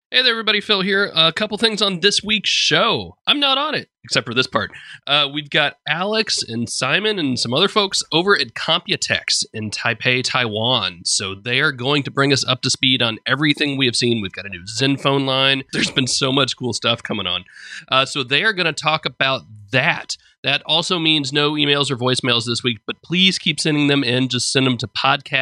Hey there, everybody. Phil here. A couple things on this week's show. I'm not on it, except for this part. We've got Alex and Simon and some other folks over at Computex in Taipei, Taiwan. So they are going to bring us up to speed on everything we have seen. We've got a new Zenfone line. There's been so much cool stuff coming on. So they are going to talk about that. That also means no emails or voicemails this week, but please keep sending them in. Just send them to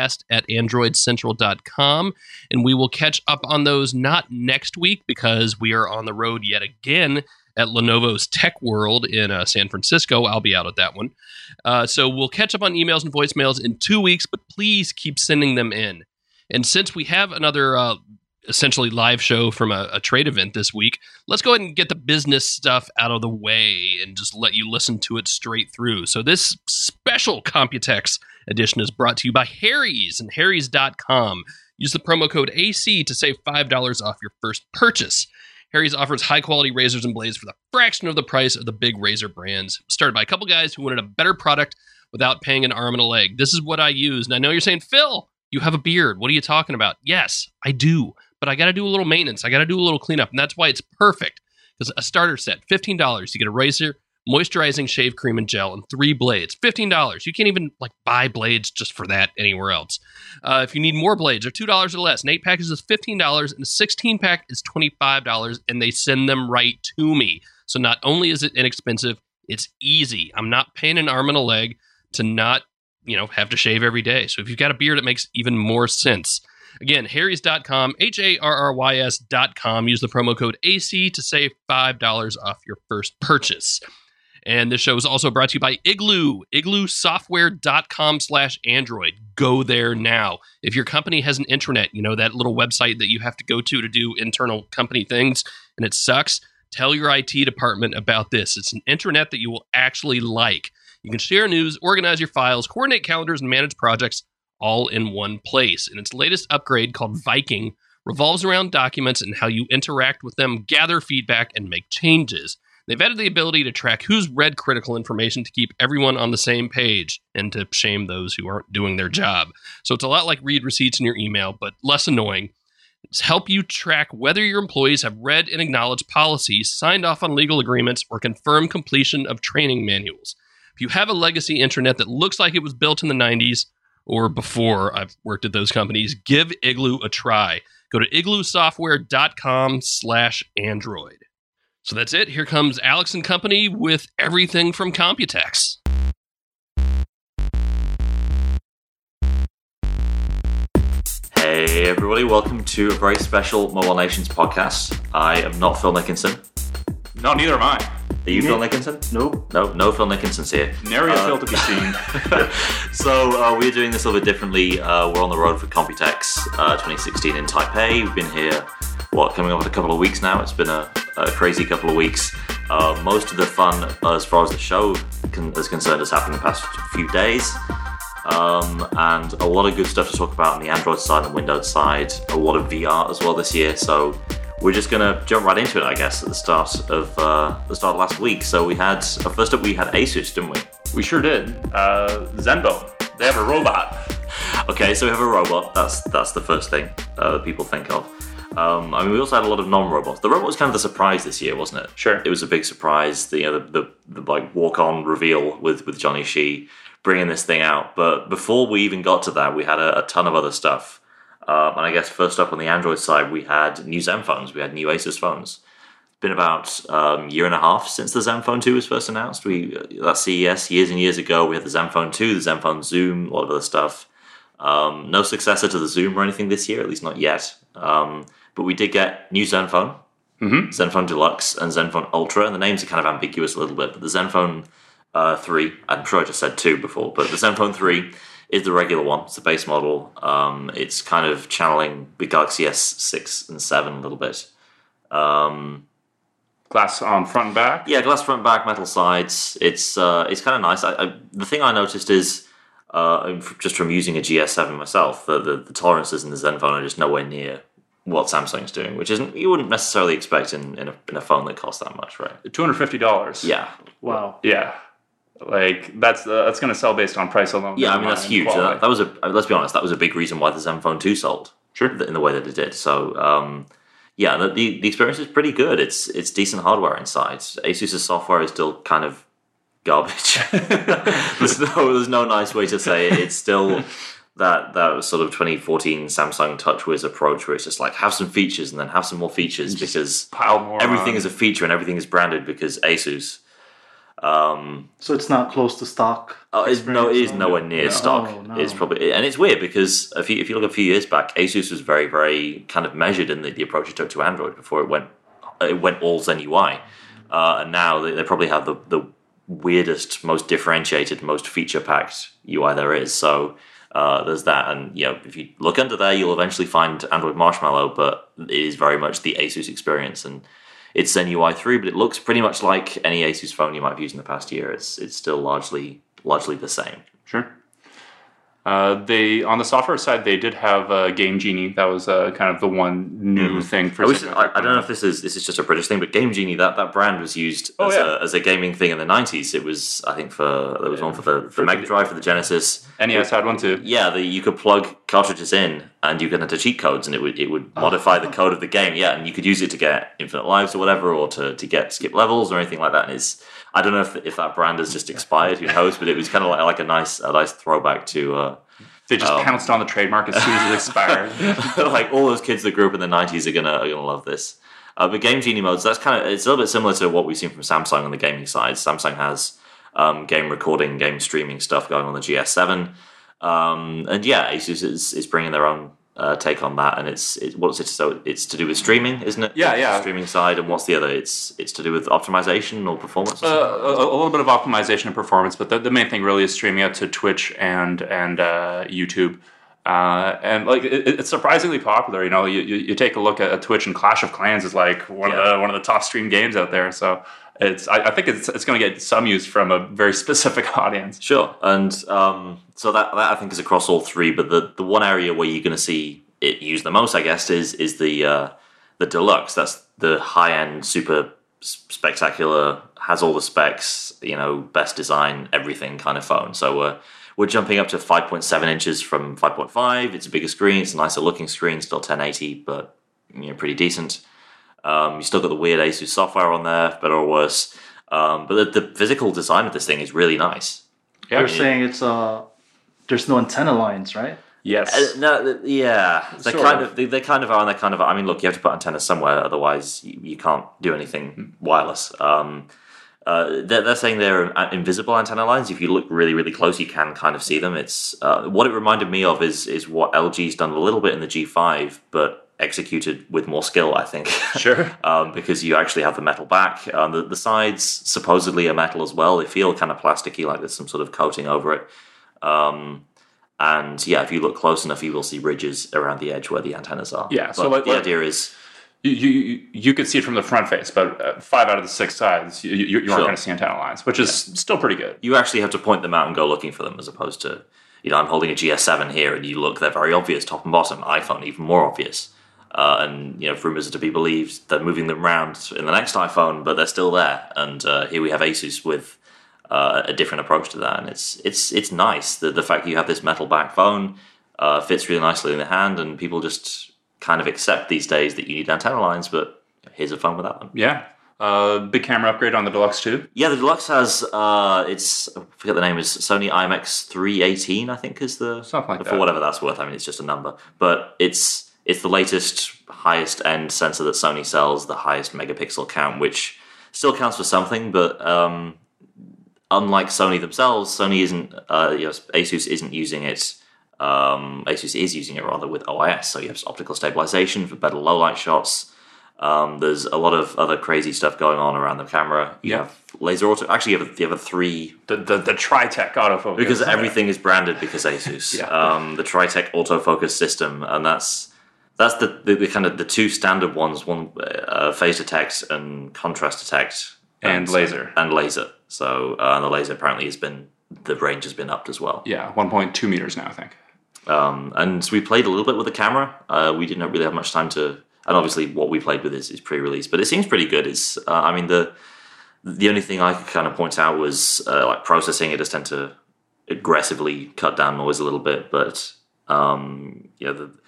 podcast@androidcentral.com, and we will catch up on those not next week because we are on the road yet again at Lenovo's Tech World in San Francisco. I'll be out at that one. So we'll catch up on emails and voicemails in 2 weeks, but please keep sending them in. And since we have another essentially live show from a trade event this week, let's go ahead and get the business stuff out of the way and just let you listen to it straight through. So this special Computex edition is brought to you by Harry's and Harry's.com. Use the promo code AC to save $5 off your first purchase. Harry's offers high-quality razors and blades for the fraction of the price of the big razor brands. Started by a couple guys who wanted a better product without paying an arm and a leg. This is what I use. And I know you're saying, Phil, you have a beard. What are you talking about? Yes, I do. But I got to do a little maintenance. I got to do a little cleanup. And that's why it's perfect. Because a starter set, $15. You get a razor, moisturizing shave cream and gel, and 3 blades. $15. You can't even buy blades just for that anywhere else. If you need more blades, they're $2 or less. An 8-pack is $15, and a 16-pack is $25, and they send them right to me. So not only is it inexpensive, it's easy. I'm not paying an arm and a leg to not, have to shave every day. So if you've got a beard, it makes even more sense. Again, Harrys.com, HARRYS.com. Use the promo code AC to save $5 off your first purchase. And this show is also brought to you by Igloo, igloosoftware.com/Android. Go there now. If your company has an intranet, that little website that you have to go to do internal company things, and it sucks, tell your IT department about this. It's an intranet that you will actually like. You can share news, organize your files, coordinate calendars, and manage projects all in one place. And its latest upgrade, called Viking, revolves around documents and how you interact with them, gather feedback, and make changes. They've added the ability to track who's read critical information to keep everyone on the same page and to shame those who aren't doing their job. So it's a lot like read receipts in your email, but less annoying. It's help you track whether your employees have read and acknowledged policies, signed off on legal agreements, or confirmed completion of training manuals. If you have a legacy intranet that looks like it was built in the 90s, or before, I've worked at those companies, give Igloo a try. Go to igloosoftware.com/Android. So that's it. Here comes Alex and company with everything from Computex. Hey everybody, welcome to a very special Mobile Nations podcast. I am not Phil Nickinson. No, neither am I. Are you Phil Nickinson? Nope. No Phil Nickinson's here. Nary a Phil to be seen. So we're doing this a little bit differently. We're on the road for Computex 2016 in Taipei. We've been here, coming up in a couple of weeks now. It's been a crazy couple of weeks. Most of the fun, as far as the show is concerned, has happened in the past few days. And a lot of good stuff to talk about on the Android side and Windows side. A lot of VR as well this year. So we're just going to jump right into it, I guess, at the start of last week. So first up we had Asus, didn't we? We sure did. Zenfone. They have a robot. Okay, so we have a robot. That's the first thing that people think of. We also had a lot of non-robots. The robot was kind of the surprise this year, wasn't it? Sure. It was a big surprise. The walk-on reveal with Johnny Shi bringing this thing out. But before we even got to that, we had a ton of other stuff. And I guess first up on the Android side, we had new Zenfones. We had new Asus phones. It's been about a year and a half since the Zenfone 2 was first announced. At CES years and years ago, we had the Zenfone 2, the Zenfone Zoom, a lot of other stuff. No successor to the Zoom or anything this year, at least not yet. But we did get new Zenfone, Zenfone Deluxe, and Zenfone Ultra. And the names are kind of ambiguous a little bit. But the Zenfone 3, I'm sure I just said 2 before, but the Zenfone 3 is the regular one. It's the base model. It's kind of channeling the Galaxy S6 and 7 a little bit. Glass on front and back? Yeah, glass front and back, metal sides. It's kind of nice. The thing I noticed is, just from using a GS7 myself, the tolerances in the Zenfone are just nowhere near what Samsung's doing, which isn't you wouldn't necessarily expect in a phone that costs that much, right? $250. Yeah. Wow. Yeah. That's going to sell based on price alone. Yeah, I mean that's huge. That was let's be honest, that was a big reason why the Zenfone 2 sold. Sure. In the way that it did. So yeah, the experience is pretty good. It's decent hardware inside. Asus's software is still kind of garbage. there's no nice way to say it. It's still that sort of 2014 Samsung TouchWiz approach where it's just like have some features and then have some more features because pile more everything on. is a feature and everything is branded because Asus. So it's not close to stock. It is nowhere near stock. No. It's probably, and it's weird because if you look a few years back, Asus was very, very kind of measured in the approach it took to Android before it went all Zen UI, and now they probably have the weirdest, most differentiated, most feature packed UI there is. So there's that, and if you look under there, you'll eventually find Android Marshmallow, but it is very much the Asus experience and. It's Zen UI 3, but it looks pretty much like any Asus phone you might have used in the past year. It's still largely the same. Sure. They on the software side, they did have Game Genie. That was kind of the one new thing for. I don't know if this is just a British thing, but Game Genie that brand was used as a gaming thing in the 90s. It was there was one for the Mega Drive, for the Genesis. NES had one too. Yeah, you could plug cartridges in and you could enter cheat codes, and it would modify the code of the game. Yeah, and you could use it to get infinite lives or whatever, or to get skip levels or anything like that. And I don't know if that brand has just expired. Who knows? But it was kind of like a nice throwback to. They just pounced on the trademark as soon as it expired. Like all those kids that grew up in the 90s are gonna love this. But Game Genie modes, it's a little bit similar to what we've seen from Samsung on the gaming side. Samsung has game recording, game streaming stuff going on the GS7, and yeah, Asus is bringing their own take on that, and it's so it's to do with streaming, isn't it? Yeah. Streaming side, and what's the other? It's to do with optimization or performance. Or a little bit of optimization and performance, but the main thing really is streaming out to Twitch and YouTube. And like it's surprisingly popular. You take a look at Twitch, and Clash of Clans is like one of the top streamed games out there. So I think it's going to get some use from a very specific audience. Sure, and so that I think is across all three. But the one area where you're going to see it used the most, I guess, is the Deluxe. That's the high end, super spectacular, has all the specs, best design, everything kind of phone. So we're jumping up to 5.7 inches from 5.5. It's a bigger screen. It's a nicer looking screen, still 1080, but pretty decent. You still got the weird Asus software on there, better or worse. But the physical design of this thing is really nice. Yeah, they're saying it's there's no antenna lines, right? Yes. They kind of are, and they kind of are. I mean, look, you have to put antennas somewhere, otherwise you can't do anything wireless. They're saying they're invisible antenna lines. If you look really, really close, you can kind of see them. It's what it reminded me of is what LG's done a little bit in the G5, but executed with more skill, I think. Sure. Because you actually have the metal back. The sides supposedly are metal as well. They feel kind of plasticky, like there's some sort of coating over it. And yeah, if you look close enough, you will see ridges around the edge where the antennas are. Yeah. But So the idea is. You could see it from the front face, but 5 out of the 6 sides, you aren't going to see antenna lines, which is still pretty good. You actually have to point them out and go looking for them, as opposed to, I'm holding a GS7 here, and you look, they're very obvious, top and bottom. iPhone, even more obvious. And rumors are to be believed, they're moving them around in the next iPhone, but they're still there. And here we have Asus with a different approach to that, and it's nice. The fact that you have this metal back phone fits really nicely in the hand, and people just kind of accept these days that you need antenna lines, but here's a phone without them. Yeah. Big camera upgrade on the Deluxe too. Yeah, the Deluxe has I forget the name, is Sony IMX 318, I think is the something like that. For whatever that's worth. I mean, it's just a number, but it's the latest highest end sensor that Sony sells, the highest megapixel count, which still counts for something, but unlike Sony themselves, Sony isn't Asus isn't using it. Asus is using it rather with OIS, so you have optical stabilization for better low light shots. There's a lot of other crazy stuff going on around the camera. You have laser auto. Actually, you have a 3. The Tritech autofocus, because everything is branded because Asus. The Tritech autofocus system, and that's the kind of the 2 standard ones. One phase detect and contrast detect, and laser. So the laser apparently the range has been upped as well. Yeah, 1.2 meters now, I think. And so we played a little bit with the camera. We didn't really have much time to, and obviously what we played with is pre-release, but it seems pretty good. It's, the only thing I could kind of point out was like processing. It does tend to aggressively cut down noise a little bit, but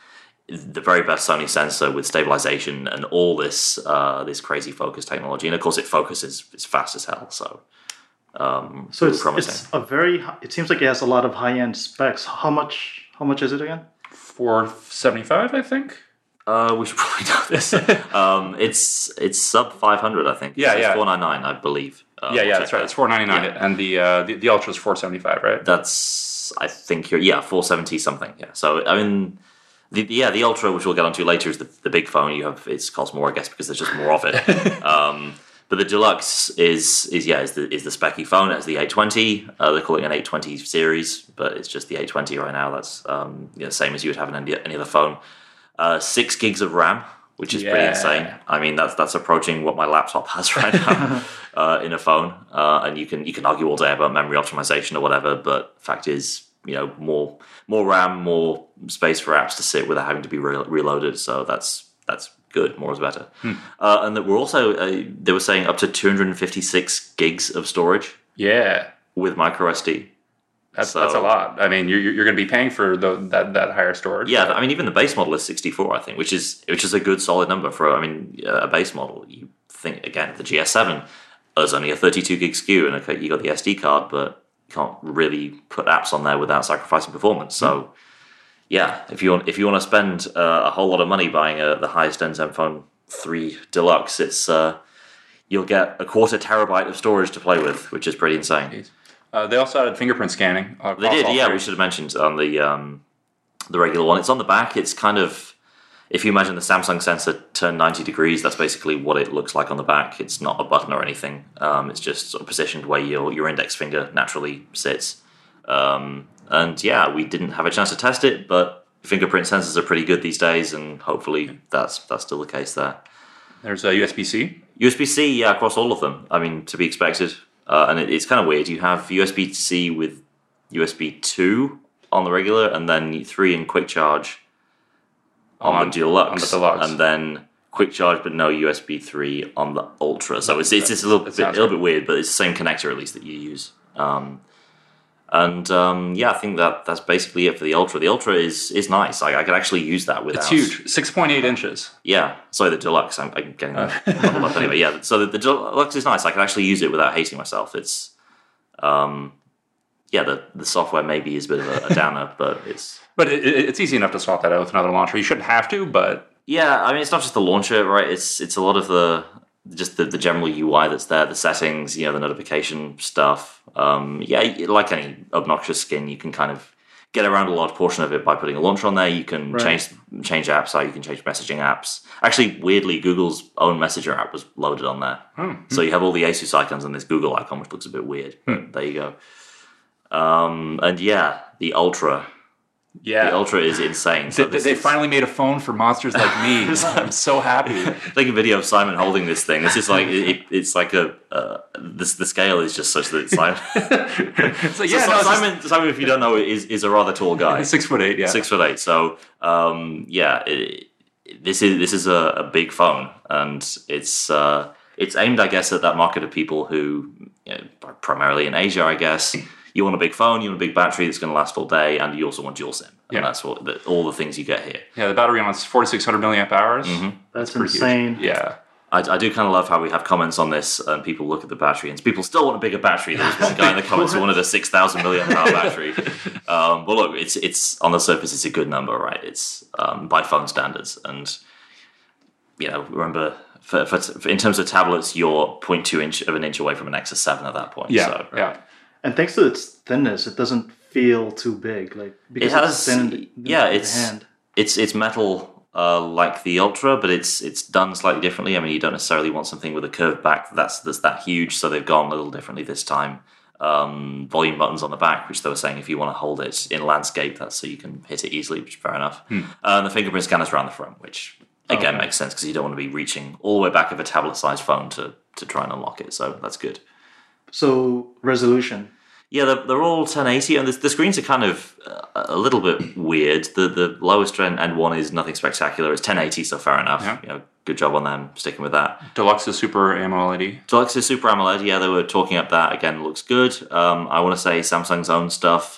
the very best Sony sensor with stabilization and all this this crazy focus technology, and of course it focuses as fast as hell. So So really it's promising. a very. It seems like it has a lot of high end specs. How much is it again? 475, I think. We should probably know this. It's sub 500, I think. Yeah, it's yeah. 499, I believe. Yeah, We'll that's check right. that. It's 499, Yeah. and the Ultra is 475, right? That's, I think you're 470 something. Yeah. So I mean, the Ultra, which we'll get onto later, is the big phone. It costs more, I guess, because there's just more of it. But the Deluxe is the specky phone. It has the 820. They're calling it an 820 series, but it's just the 820 right now. That's same as you would have in any other phone. 6 gigs of RAM, which is pretty insane. I mean, that's approaching what my laptop has right now in a phone. And you can argue all day about memory optimization or whatever, but fact is, more RAM, more space for apps to sit without having to be reloaded. So that's good. More is better. And that we're also they were saying up to 256 gigs of storage Yeah. with micro SD. That's a lot. I mean, you're going to be paying for that higher storage. Yeah, I mean, even the base model is 64, I think, which is a good solid number for a base model. You think again, the GS7 there's only a 32 gig SKU, and you got the SD card, but you can't really put apps on there without sacrificing performance. So, yeah, if you want to spend a whole lot of money buying the highest end Zenfone 3 Deluxe, it's you'll get a 1/4 terabyte of storage to play with, which is pretty insane. They also added fingerprint scanning. They did, across all yeah. three. We should have mentioned on the regular one. It's on the back. It's kind of, if you imagine the Samsung sensor turned 90 degrees, that's basically what it looks like on the back. It's not a button or anything. It's just sort of positioned where your index finger naturally sits. And yeah, we didn't have a chance to test it, but fingerprint sensors are pretty good these days, and hopefully that's still the case there. There's a USB-C. USB-C, yeah, across all of them. I mean, to be expected. And it's kind of weird. You have USB-C with USB 2 on the regular, and then 3 in quick charge on the Deluxe. And then quick charge but no USB 3 on the Ultra. So it's just a little bit weird, but it's the same connector at least that you use. I think that's basically it for the Ultra. The Ultra is nice. I could actually use that without... It's huge, 6.8 inches. Yeah, sorry, the Deluxe. I'm getting muddled up anyway. Yeah, so the Deluxe is nice. I can actually use it without hating myself. It's, the software maybe is a bit of a downer, but it's... But it's easy enough to swap that out with another launcher. You shouldn't have to, but... Yeah, I mean, it's not just the launcher, right? It's a lot of the general UI that's there, the settings, the notification stuff. Like any obnoxious skin, you can kind of get around a large portion of it by putting a launcher on there. You can change apps out, you can change messaging apps. Actually, weirdly, Google's own Messenger app was loaded on there. So you have all the Asus icons and this Google icon, which looks a bit weird. But there you go. The Ultra. Yeah. The Ultra is insane. So they finally made a phone for monsters like me. I'm so happy. Taking a video of Simon holding this thing. This is like it's like the scale is just such that Simon. It's like, Simon, if you don't know, is a rather tall guy. 6'8", yeah. 6'8". So this is a big phone, and it's aimed, I guess, at that market of people who, primarily in Asia, I guess. You want a big phone, you want a big battery that's going to last all day, and you also want dual SIM. And that's all the things you get here. Yeah, the battery on it's 4,600 milliamp hours. That's insane. Huge. Yeah. I do kind of love how we have comments on this, and people look at the battery, and people still want a bigger battery. There was one guy in the comments who wanted a 6,000 milliamp hour battery. But look, it's on the surface, it's a good number, right? It's by phone standards, and remember, for in terms of tablets, you're 0.2 inch away from an Nexus 7 at that point. Yeah, so. yeah. And thanks to its thinness, it doesn't feel too big. Because it has, it's thin. It's metal like the Ultra, but it's done slightly differently. I mean, you don't necessarily want something with a curved back that's that huge, so they've gone a little differently this time. Volume buttons on the back, which they were saying if you want to hold it in landscape, that's so you can hit it easily, which is fair enough. And the fingerprint scanners around the front, which again makes sense because you don't want to be reaching all the way back of a tablet-sized phone to try and unlock it. So that's good. So resolution. Yeah, they're all 1080, and the screens are kind of a little bit weird. The lowest end one is nothing spectacular. It's 1080, so fair enough. Yeah. Good job on them sticking with that. Deluxe is Super AMOLED. Deluxe is Super AMOLED. Yeah, they were talking up that again. Looks good. I want to say Samsung's own stuff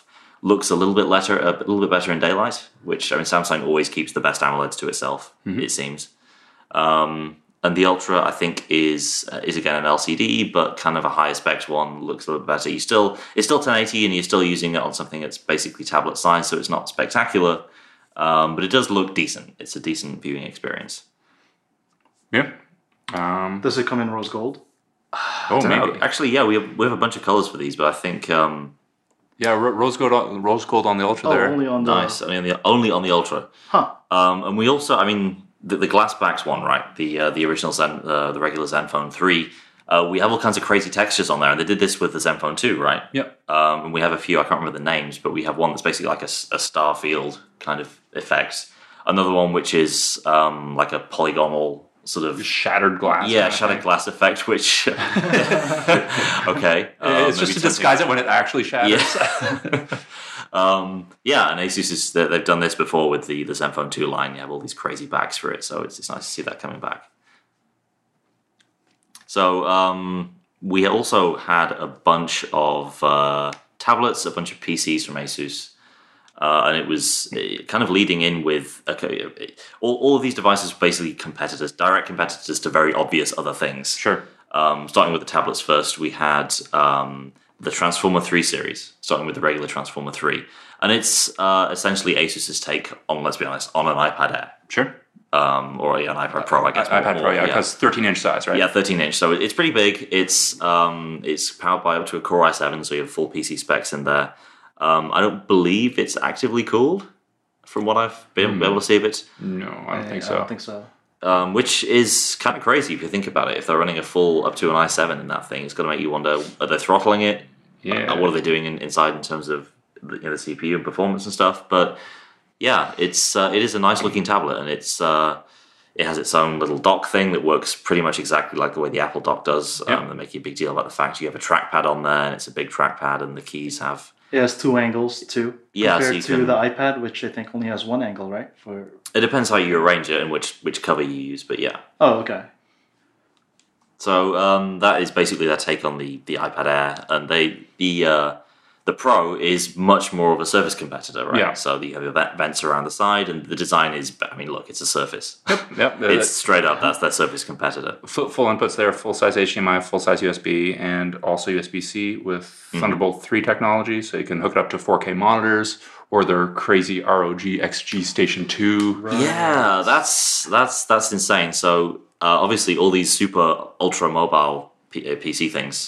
looks a little bit better in daylight. Which, I mean, Samsung always keeps the best AMOLEDs to itself. It seems. And the Ultra, I think, is again an LCD, but kind of a higher specs one. Looks a little bit better. It's still 1080, and you're still using it on something that's basically tablet size, so it's not spectacular, but it does look decent. It's a decent viewing experience. Yeah. Does it come in rose gold? Oh, maybe. Actually, yeah, we have a bunch of colors for these, but I think Yeah, rose gold on the Ultra there. Only on the... nice. I mean, only on the Ultra. Huh. And we also, I mean, the glass backs one, right? The original the regular Zenfone 3. We have all kinds of crazy textures on there, and they did this with the Zenfone 2, right? Yep. And we have a few, I can't remember the names, but we have one that's basically like a star field kind of effect. Another one which is like a polygonal sort of Shattered glass. yeah, shattered glass effect, which okay, It's just to disguise it when it actually shatters. Yeah, and Asus they've done this before with the Zenfone 2 line. You have all these crazy backs for it, so it's nice to see that coming back. So we also had a bunch of tablets, a bunch of PCs from Asus. And it was kind of leading in with all of these devices were basically competitors, direct competitors to very obvious other things. Sure. Starting with the tablets first, we had the Transformer 3 series, starting with the regular Transformer 3. And it's essentially Asus's take on, let's be honest, on an iPad Air. Sure. Or an iPad Pro, I guess. iPad Pro, yeah, because 13-inch size, right? Yeah, 13-inch. So it's pretty big. It's powered by up to a Core i7, so you have full PC specs in there. I don't believe it's actively cooled, from what I've been able to see of it. No, I don't think so. I don't think so. Which is kind of crazy if you think about it. If they're running a full up to an i7 in that thing, it's going to make you wonder: are they throttling it? Yeah. What are they doing inside in terms of the CPU and performance and stuff? But yeah, it is a nice looking tablet, and it has its own little dock thing that works pretty much exactly like the way the Apple dock does. Yep. They make a big deal about the fact you have a trackpad on there, and it's a big trackpad, and the keys have. It has two angles too. Yeah, so compared you to can- the iPad, which I think only has one angle, right? It depends how you arrange it and which cover you use, but yeah. Oh, okay. So that is basically their take on the iPad Air, and the Pro is much more of a Surface competitor, right? Yeah. So you have your vents around the side, and the design is, I mean, look, it's a Surface. Yep. It's straight up, that's their Surface competitor. Full inputs there, full-size HDMI, full-size USB, and also USB-C with Thunderbolt 3 technology, so you can hook it up to 4K monitors, or their crazy ROG XG Station 2. Right. Yeah, that's insane. So obviously all these super ultra mobile PC things,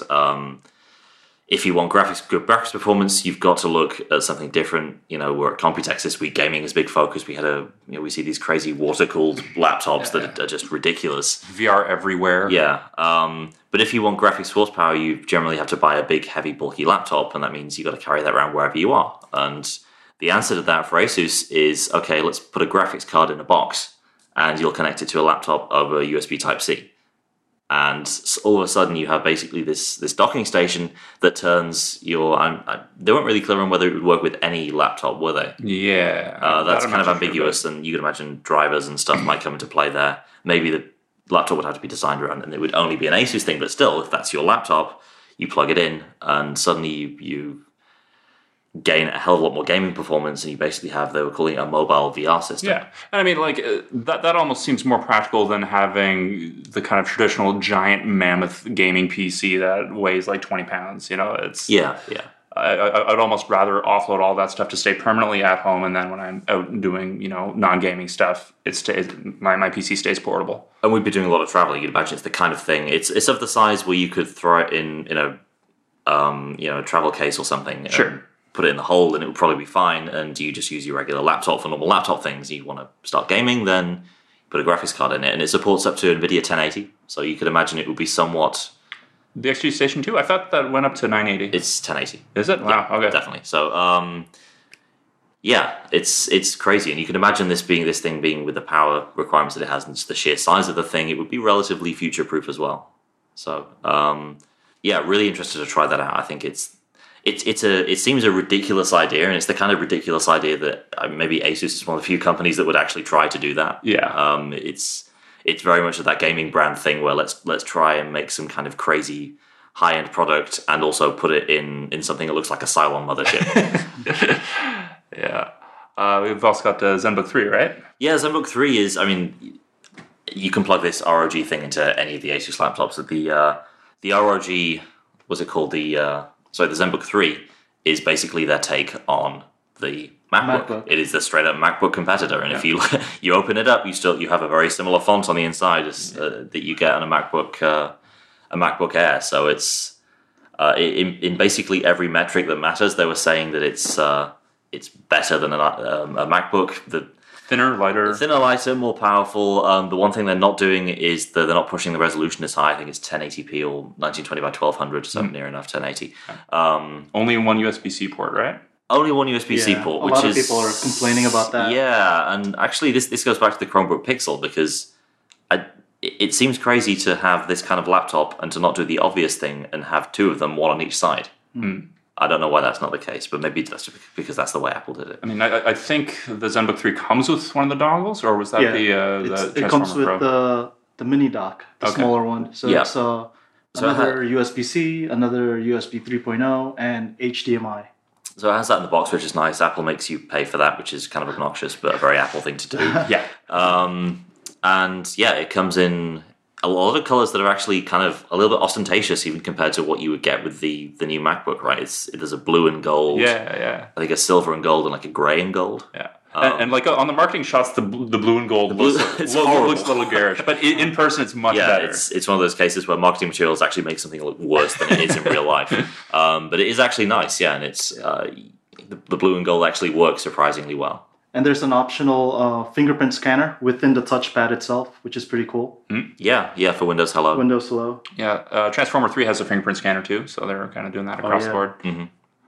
if you want good graphics performance, you've got to look at something different. We're at Computex this week. Gaming is a big focus. We see these crazy water-cooled laptops that are just ridiculous. VR everywhere. Yeah, but if you want graphics horsepower, you generally have to buy a big, heavy, bulky laptop, and that means you've got to carry that around wherever you are. And the answer to that for Asus is, okay, let's put a graphics card in a box, and you'll connect it to a laptop over USB Type-C. And all of a sudden, you have basically this docking station that turns your. They weren't really clear on whether it would work with any laptop, were they? Yeah. That's kind of ambiguous, and you can imagine drivers and stuff might come into play there. Maybe the laptop would have to be designed around, and it would only be an Asus thing. But still, if that's your laptop, you plug it in, and suddenly you gain a hell of a lot more gaming performance, and you basically have, they were calling it a mobile VR system. Yeah, and I mean, like that almost seems more practical than having the kind of traditional giant mammoth gaming PC that weighs like 20 pounds. It's Yeah. I'd almost rather offload all that stuff to stay permanently at home, and then when I'm out doing non-gaming stuff, my PC stays portable. And we'd be doing a lot of traveling. You'd imagine it's the kind of thing. It's of the size where you could throw it in a travel case or something. Sure. Put it in the hole, and it would probably be fine. And you just use your regular laptop for normal laptop things. You want to start gaming, then put a graphics card in it, and it supports up to NVIDIA 1080. So you could imagine it would be somewhat. The XG Station 2, I thought that went up to 980. It's 1080. Is it? Wow. Yeah, Okay. definitely. So yeah, it's crazy, and you can imagine this thing being with the power requirements that it has, and just the sheer size of the thing, it would be relatively future proof as well. So yeah, really interested to try that out. I think it seems a ridiculous idea, and it's the kind of ridiculous idea that maybe Asus is one of the few companies that would actually try to do that. Yeah. It's very much that gaming brand thing where let's try and make some kind of crazy high-end product and also put it in something that looks like a Cylon mothership. Yeah. We've also got ZenBook 3, right? Yeah, ZenBook 3 is, I mean, you can plug this ROG thing into any of the Asus laptops. The ROG, what's it called? The ZenBook 3 is basically their take on the MacBook. It is the straight up MacBook competitor, and if you open it up, you have a very similar font on the inside as that you get on a MacBook Air. So it's in basically every metric that matters. They were saying that it's better than a MacBook. The Thinner, lighter, more powerful. The one thing they're not doing is they're not pushing the resolution as high. I think it's 1080p or 1920 by 1200, so near enough 1080. Only one USB-C port, right? Only one USB-C port. A lot of people are complaining about that. Yeah, and actually this goes back to the Chromebook Pixel because it seems crazy to have this kind of laptop and to not do the obvious thing and have two of them, one on each side. I don't know why that's not the case, but maybe that's because that's the way Apple did it. I mean, I think the ZenBook 3 comes with one of the dongles, or was that the it comes with the mini dock, the smaller one. So it's another USB-C, another USB 3.0, and HDMI. So it has that in the box, which is nice. Apple makes you pay for that, which is kind of obnoxious, but a very Apple thing to do. Yeah. And yeah, it comes in a lot of colors that are actually kind of a little bit ostentatious, even compared to what you would get with the new MacBook, right? There's a blue and gold. Yeah. I think a silver and gold and like a gray and gold. Yeah. And like on the marketing shots, the blue and gold looks a little garish, but in person it's much better. It's one of those cases where marketing materials actually make something look worse than it is in real life. But it is actually nice, yeah, and it's the blue and gold actually works surprisingly well. And there's an optional fingerprint scanner within the touchpad itself, which is pretty cool. Yeah, for Windows Hello. Windows Hello. Yeah, Transformer 3 has a fingerprint scanner too, so they're kind of doing that across the board. Mm-hmm.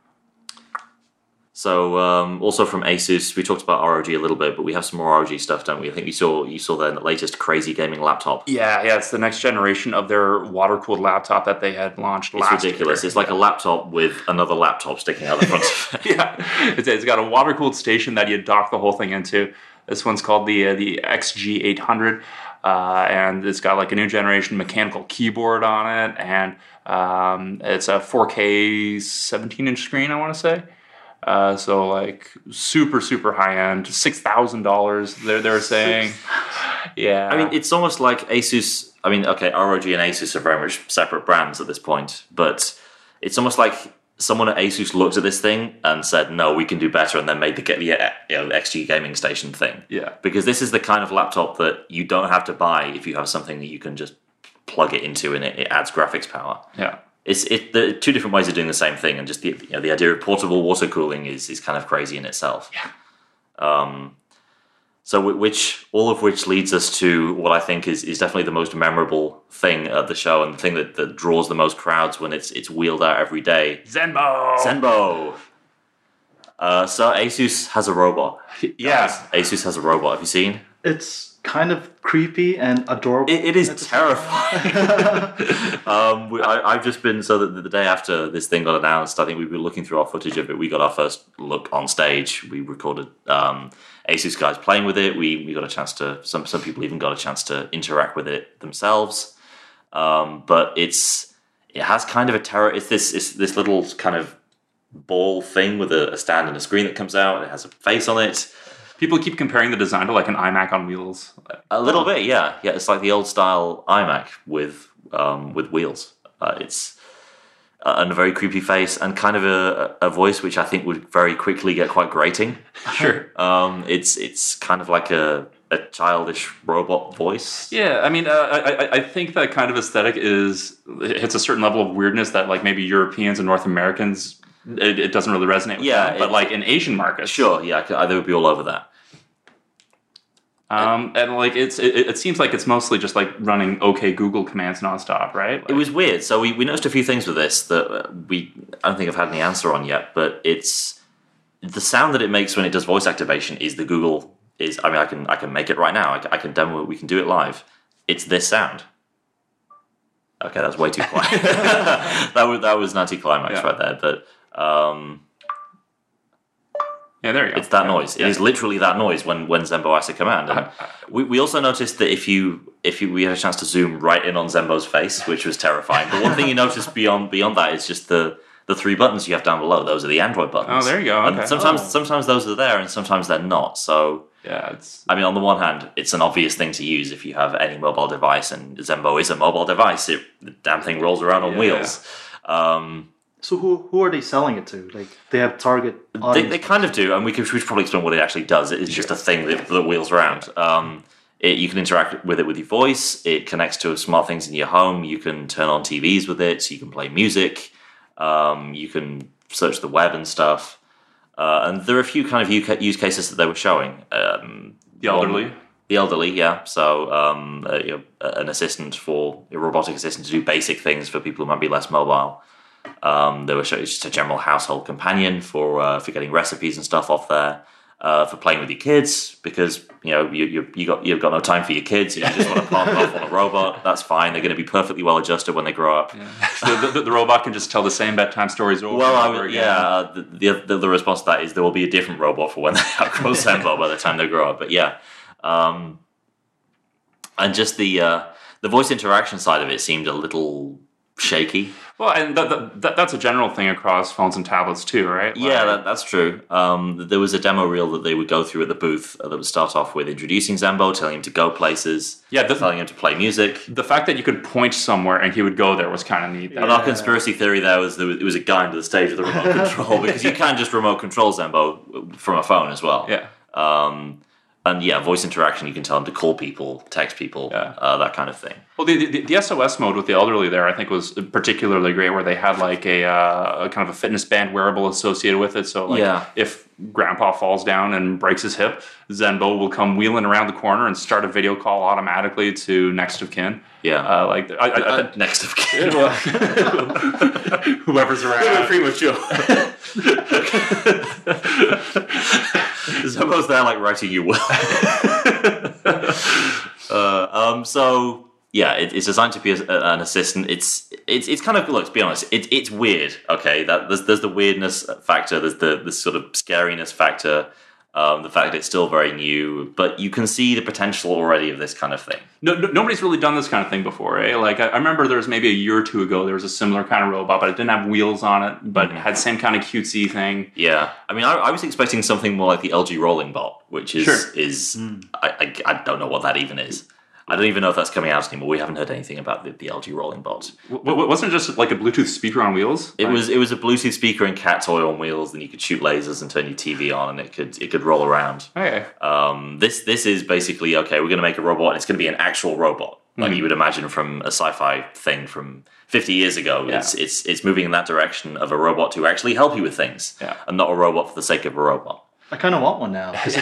So also from Asus, we talked about ROG a little bit, but we have some more ROG stuff, don't we? I think you saw their latest crazy gaming laptop. Yeah, it's the next generation of their water-cooled laptop that they had launched last year. It's ridiculous. It's like a laptop with another laptop sticking out the front of it. Yeah, it's got a water-cooled station that you dock the whole thing into. This one's called the XG800, and it's got like a new generation mechanical keyboard on it, and it's a 4K 17-inch screen, I want to say. So like super high end, $6,000. They're saying, yeah. I mean, it's almost like Asus. I mean, okay, ROG and Asus are very much separate brands at this point, but it's almost like someone at Asus looked at this thing and said, "No, we can do better," and then made the XG gaming station thing. Yeah, because this is the kind of laptop that you don't have to buy if you have something that you can just plug it into and it adds graphics power. Yeah. There are two different ways of doing the same thing, and just the idea of portable water cooling is kind of crazy in itself. Yeah. So all of which leads us to what I think is definitely the most memorable thing at the show, and the thing that draws the most crowds when it's wheeled out every day. Zenbo. So Asus has a robot. Yeah. Asus has a robot. Have you seen? It's kind of creepy and adorable. It is terrifying. I've just been, so that the day after this thing got announced, I think we were looking through our footage of it. We got our first look on stage. We recorded Asus guys playing with it. We got a chance to, some people even got a chance to interact with it themselves. But it has kind of a terror. It's this little kind of ball thing with a stand and a screen that comes out. It has a face on it. People keep comparing the design to like an iMac on wheels. A little bit, yeah. It's like the old style iMac with wheels. It's and a very creepy face and kind of a voice which I think would very quickly get quite grating. Sure. It's kind of like a childish robot voice. Yeah, I mean, I think that kind of aesthetic hits a certain level of weirdness that like maybe Europeans and North Americans. It doesn't really resonate with them, but like in Asian markets, sure, yeah, they would be all over that. And like it seems like it's mostly just like running OK Google commands nonstop, right? Like, it was weird. So we noticed a few things with this that I don't think I've had any answer on yet. But it's the sound that it makes when it does voice activation is the Google is. I mean, I can make it right now. I can demo it. We can do it live. It's this sound. Okay, that's way too quiet. that was an anticlimax right there, but. Yeah, there you go. It's that noise. It is literally that noise when Zenbo asks a command. And we also noticed that if we had a chance to zoom right in on Zenbo's face, which was terrifying. But one thing you notice beyond that is just the 3 buttons you have down below. Those are the Android buttons. Oh, there you go. Okay. And sometimes those are there, and sometimes they're not. So yeah, on the one hand, it's an obvious thing to use if you have any mobile device, and Zenbo is a mobile device. The damn thing rolls around on wheels. So who are they selling it to? Like, they have target audience? They kind of do, and we should probably explain what it actually does. It is just a thing that wheels around. You can interact with it with your voice. It connects to smart things in your home. You can turn on TVs with it, so you can play music. You can search the web and stuff. And there are a few kind of use cases that they were showing. The elderly? The elderly, yeah. So an assistant a robotic assistant to do basic things for people who might be less mobile. They were showing just a general household companion for getting recipes and stuff off there. For playing with your kids, because you've got no time for your kids. You just want to park off on a robot. That's fine. They're going to be perfectly well adjusted when they grow up. Yeah. So the robot can just tell the same bedtime stories over and over again. Yeah. The response to that is there will be a different robot for when they outgrow Zenbo by the time they grow up. But yeah, and just the voice interaction side of it seemed a little shaky. Well, and that's a general thing across phones and tablets too, right? Yeah, that's true. There was a demo reel that they would go through at the booth that would start off with introducing Zenbo, telling him to go places, telling him to play music. The fact that you could point somewhere and he would go there was kind of neat. And our conspiracy theory there was it was a guy under the stage with a remote control, because you can just remote control Zenbo from a phone as well. Yeah. And yeah, voice interaction, you can tell them to call people, text people, that kind of thing. Well, the SOS mode with the elderly there, I think, was particularly great, where they had like a kind of a fitness band wearable associated with it. So if Grandpa falls down and breaks his hip, Zenbo will come wheeling around the corner and start a video call automatically to next of kin. Yeah, next of kin. Whoever's around. Premature. Zenbo's there, like, writing you well. So yeah, it's designed to be an assistant. It's kind of, look, to be honest, it's weird. Okay, that there's the weirdness factor. There's the sort of scariness factor. The fact that it's still very new, but you can see the potential already of this kind of thing. Nobody's really done this kind of thing before, eh? Like, I remember there was maybe a year or two ago, there was a similar kind of robot, but it didn't have wheels on it, but it had the same kind of cutesy thing. Yeah. I mean, I was expecting something more like the LG Rolling Bot, which is I don't know what that even is. I don't even know if that's coming out anymore. We haven't heard anything about the LG Rolling Bot. Wasn't it just like a Bluetooth speaker on wheels? It was a Bluetooth speaker and cat toy on wheels, and you could shoot lasers and turn your TV on, and it could roll around. Okay. This is basically, okay, we're going to make a robot, and it's going to be an actual robot, like you would imagine from a sci-fi thing from 50 years ago. Yeah. It's moving in that direction of a robot to actually help you with things, and not a robot for the sake of a robot. I kind of want one now. It's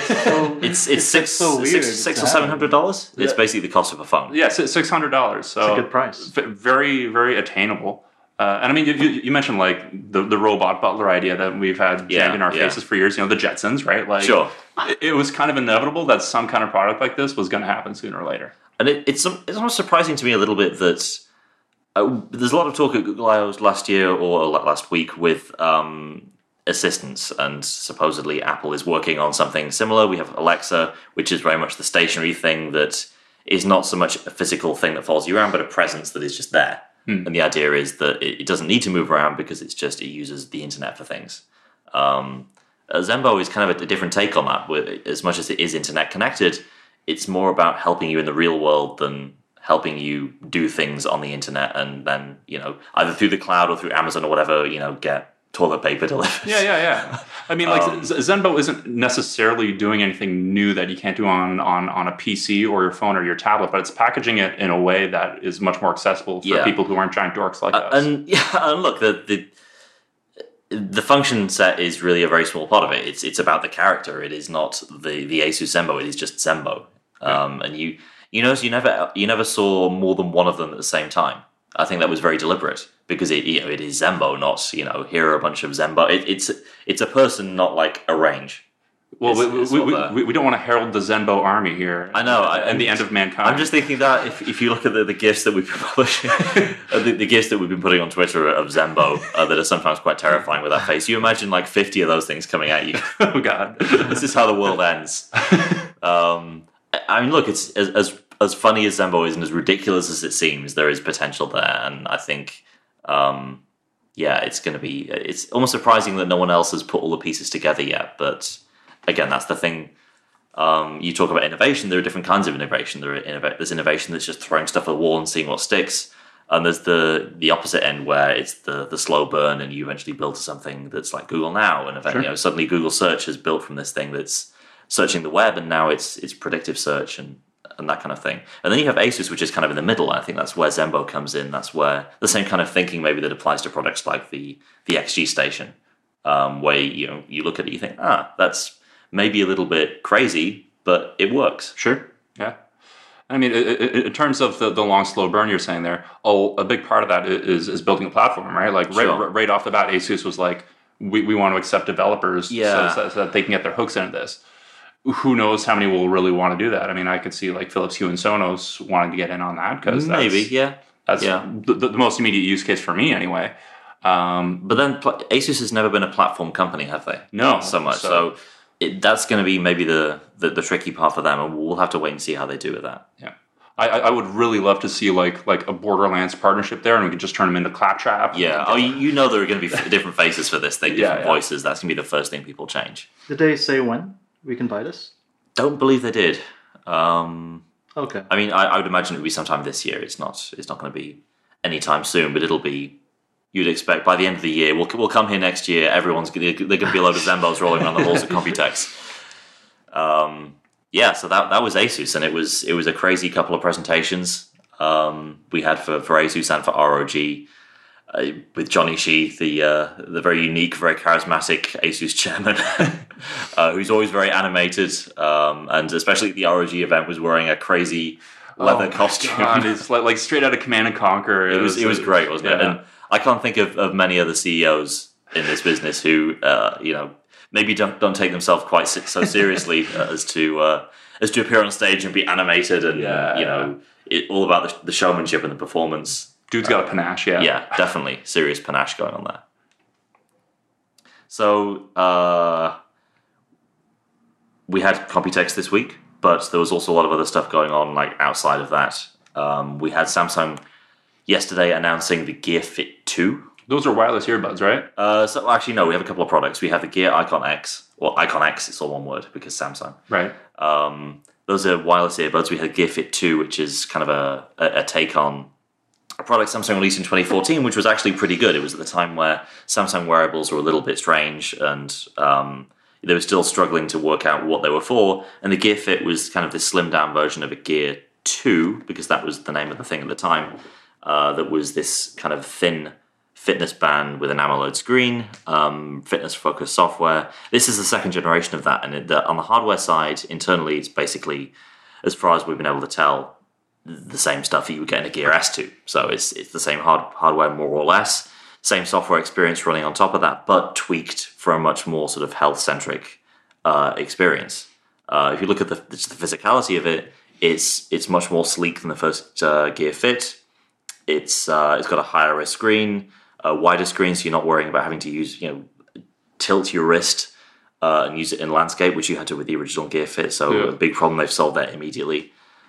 so weird. $600 or $700. It's basically the cost of a phone. Yeah, $600. So it's a good price. Very, very attainable. And I mean, you mentioned like the robot butler idea that we've had jammed in our faces for years. The Jetsons, right? Like, sure. It was kind of inevitable that some kind of product like this was going to happen sooner or later. And it's almost surprising to me a little bit that there's a lot of talk at Google I/O last year or last week with assistants, and supposedly Apple is working on something similar. We have Alexa, which is very much the stationary thing that is not so much a physical thing that follows you around, but a presence that is just there. And the idea is that it doesn't need to move around because it uses the internet for things. Zenbo is kind of a different take on that. As much as it is internet connected, it's more about helping you in the real world than helping you do things on the internet and then, either through the cloud or through Amazon or whatever, get toilet paper delivered. Yeah. I mean, like, Zenbo isn't necessarily doing anything new that you can't do on a PC or your phone or your tablet, but it's packaging it in a way that is much more accessible for people who aren't giant dorks like us. And look, the function set is really a very small part of it. It's about the character. It is not the Asus Zenbo. It is just Zenbo. And you never saw more than one of them at the same time. I think that was very deliberate because it is Zenbo, not here are a bunch of Zenbo. It's a person, not like a range. Well, we don't want to herald the Zenbo army here. I know, and the end of mankind. I'm just thinking that if you look at the GIFs that we've been publishing, the GIFs that we've been putting on Twitter of Zenbo that are sometimes quite terrifying with that face, you imagine like 50 of those things coming at you. Oh God, this is how the world ends. I mean, look, it's as funny as Zenbo is and as ridiculous as it seems, there is potential there, and I think, it's going to be. It's almost surprising that no one else has put all the pieces together yet, but. Again, that's the thing. You talk about innovation. There are different kinds of innovation. There's innovation that's just throwing stuff at the wall and seeing what sticks. And there's the opposite end where it's the slow burn, and you eventually build to something that's like Google Now. And suddenly Google Search has built from this thing that's searching the web, and now it's predictive search and that kind of thing. And then you have Asus, which is kind of in the middle. I think that's where Zenbo comes in. That's where the same kind of thinking maybe that applies to products like the XG Station, where you look at it, you think, that's maybe a little bit crazy, but it works. Sure. Yeah. I mean, in terms of the long, slow burn you're saying there, a big part of that is building a platform, right? Like right off the bat, Asus was like, we want to accept developers so that they can get their hooks into this. Who knows how many will really want to do that? I mean, I could see like Philips Hue and Sonos wanting to get in on that because that's the most immediate use case for me anyway. But then Asus has never been a platform company, have they? No, so much. So that's going to be maybe the tricky part for them, and we'll have to wait and see how they do with that. Yeah, I would really love to see like a Borderlands partnership there, and we could just turn them into Claptrap. Yeah. Oh, there are going to be different faces for this thing, different voices. That's going to be the first thing people change. Did they say when we can buy this? Don't believe they did. Okay. I mean, I would imagine it would be sometime this year. It's not going to be anytime soon, but it'll be. You'd expect by the end of the year, we'll come here next year. They're going to be a load of Zenbos rolling around the halls at Computex. So that was Asus, and it was a crazy couple of presentations we had for Asus and for ROG with Johnny Shi, the very unique, very charismatic Asus chairman, who's always very animated, and especially at the ROG event was wearing a crazy leather costume. God, it's like straight out of Command and Conquer. It was great, wasn't it? And I can't think of many other CEOs in this business who, maybe don't take themselves quite so seriously as to appear on stage and be animated and all about the showmanship and the performance. Dude's got a panache, yeah, definitely serious panache going on there. So we had Computex this week, but there was also a lot of other stuff going on like outside of that. We had Samsung yesterday announcing the Gear Fit 2. Those are wireless earbuds, right? So actually, no, we have a couple of products. We have the Gear Icon X. Well, Icon X, it's all one word because Samsung. Right. Those are wireless earbuds. We had Gear Fit 2, which is kind of a take on a product Samsung released in 2014, which was actually pretty good. It was at the time where Samsung wearables were a little bit strange and they were still struggling to work out what they were for. And the Gear Fit was kind of this slimmed down version of a Gear 2, because that was the name of the thing at the time. That was this kind of thin fitness band with an AMOLED screen, fitness-focused software. This is the second generation of that, and on the hardware side, internally, it's basically, as far as we've been able to tell, the same stuff you would get in a Gear S2. So it's the same hardware, more or less, same software experience running on top of that, but tweaked for a much more sort of health-centric experience. If you look at the physicality of it, it's much more sleek than the first Gear Fit. It's got a higher res screen, a wider screen, so you're not worrying about having to use, tilt your wrist and use it in landscape, which you had to with the original Gear Fit. So a big problem, they've solved that immediately.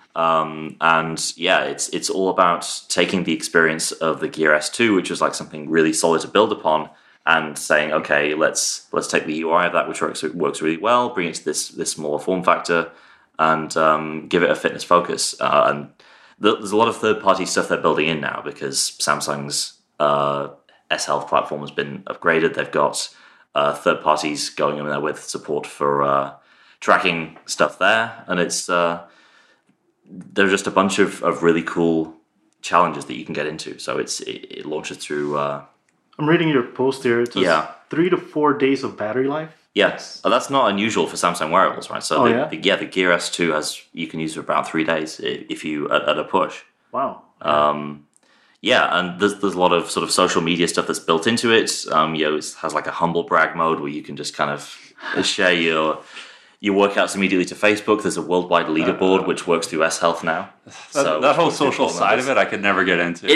It's all about taking the experience of the Gear S2, which was like something really solid to build upon, and saying, okay, let's take the UI of that, which works really well, bring it to this smaller form factor, and give it a fitness focus. And there's a lot of third-party stuff they're building in now because Samsung's S-Health platform has been upgraded. They've got third parties going in there with support for tracking stuff there, and it's there are just a bunch of really cool challenges that you can get into. So it launches through. I'm reading your post here. It says 3 to 4 days of battery life. Yes, that's not unusual for Samsung wearables, right? So the Gear S2 you can use for about 3 days if you at a push. Wow. And there's a lot of sort of social media stuff that's built into it. It has like a humble brag mode where you can just kind of share your workouts immediately to Facebook. There's a worldwide leaderboard which works through S Health now. That whole social side of it, I could never get into.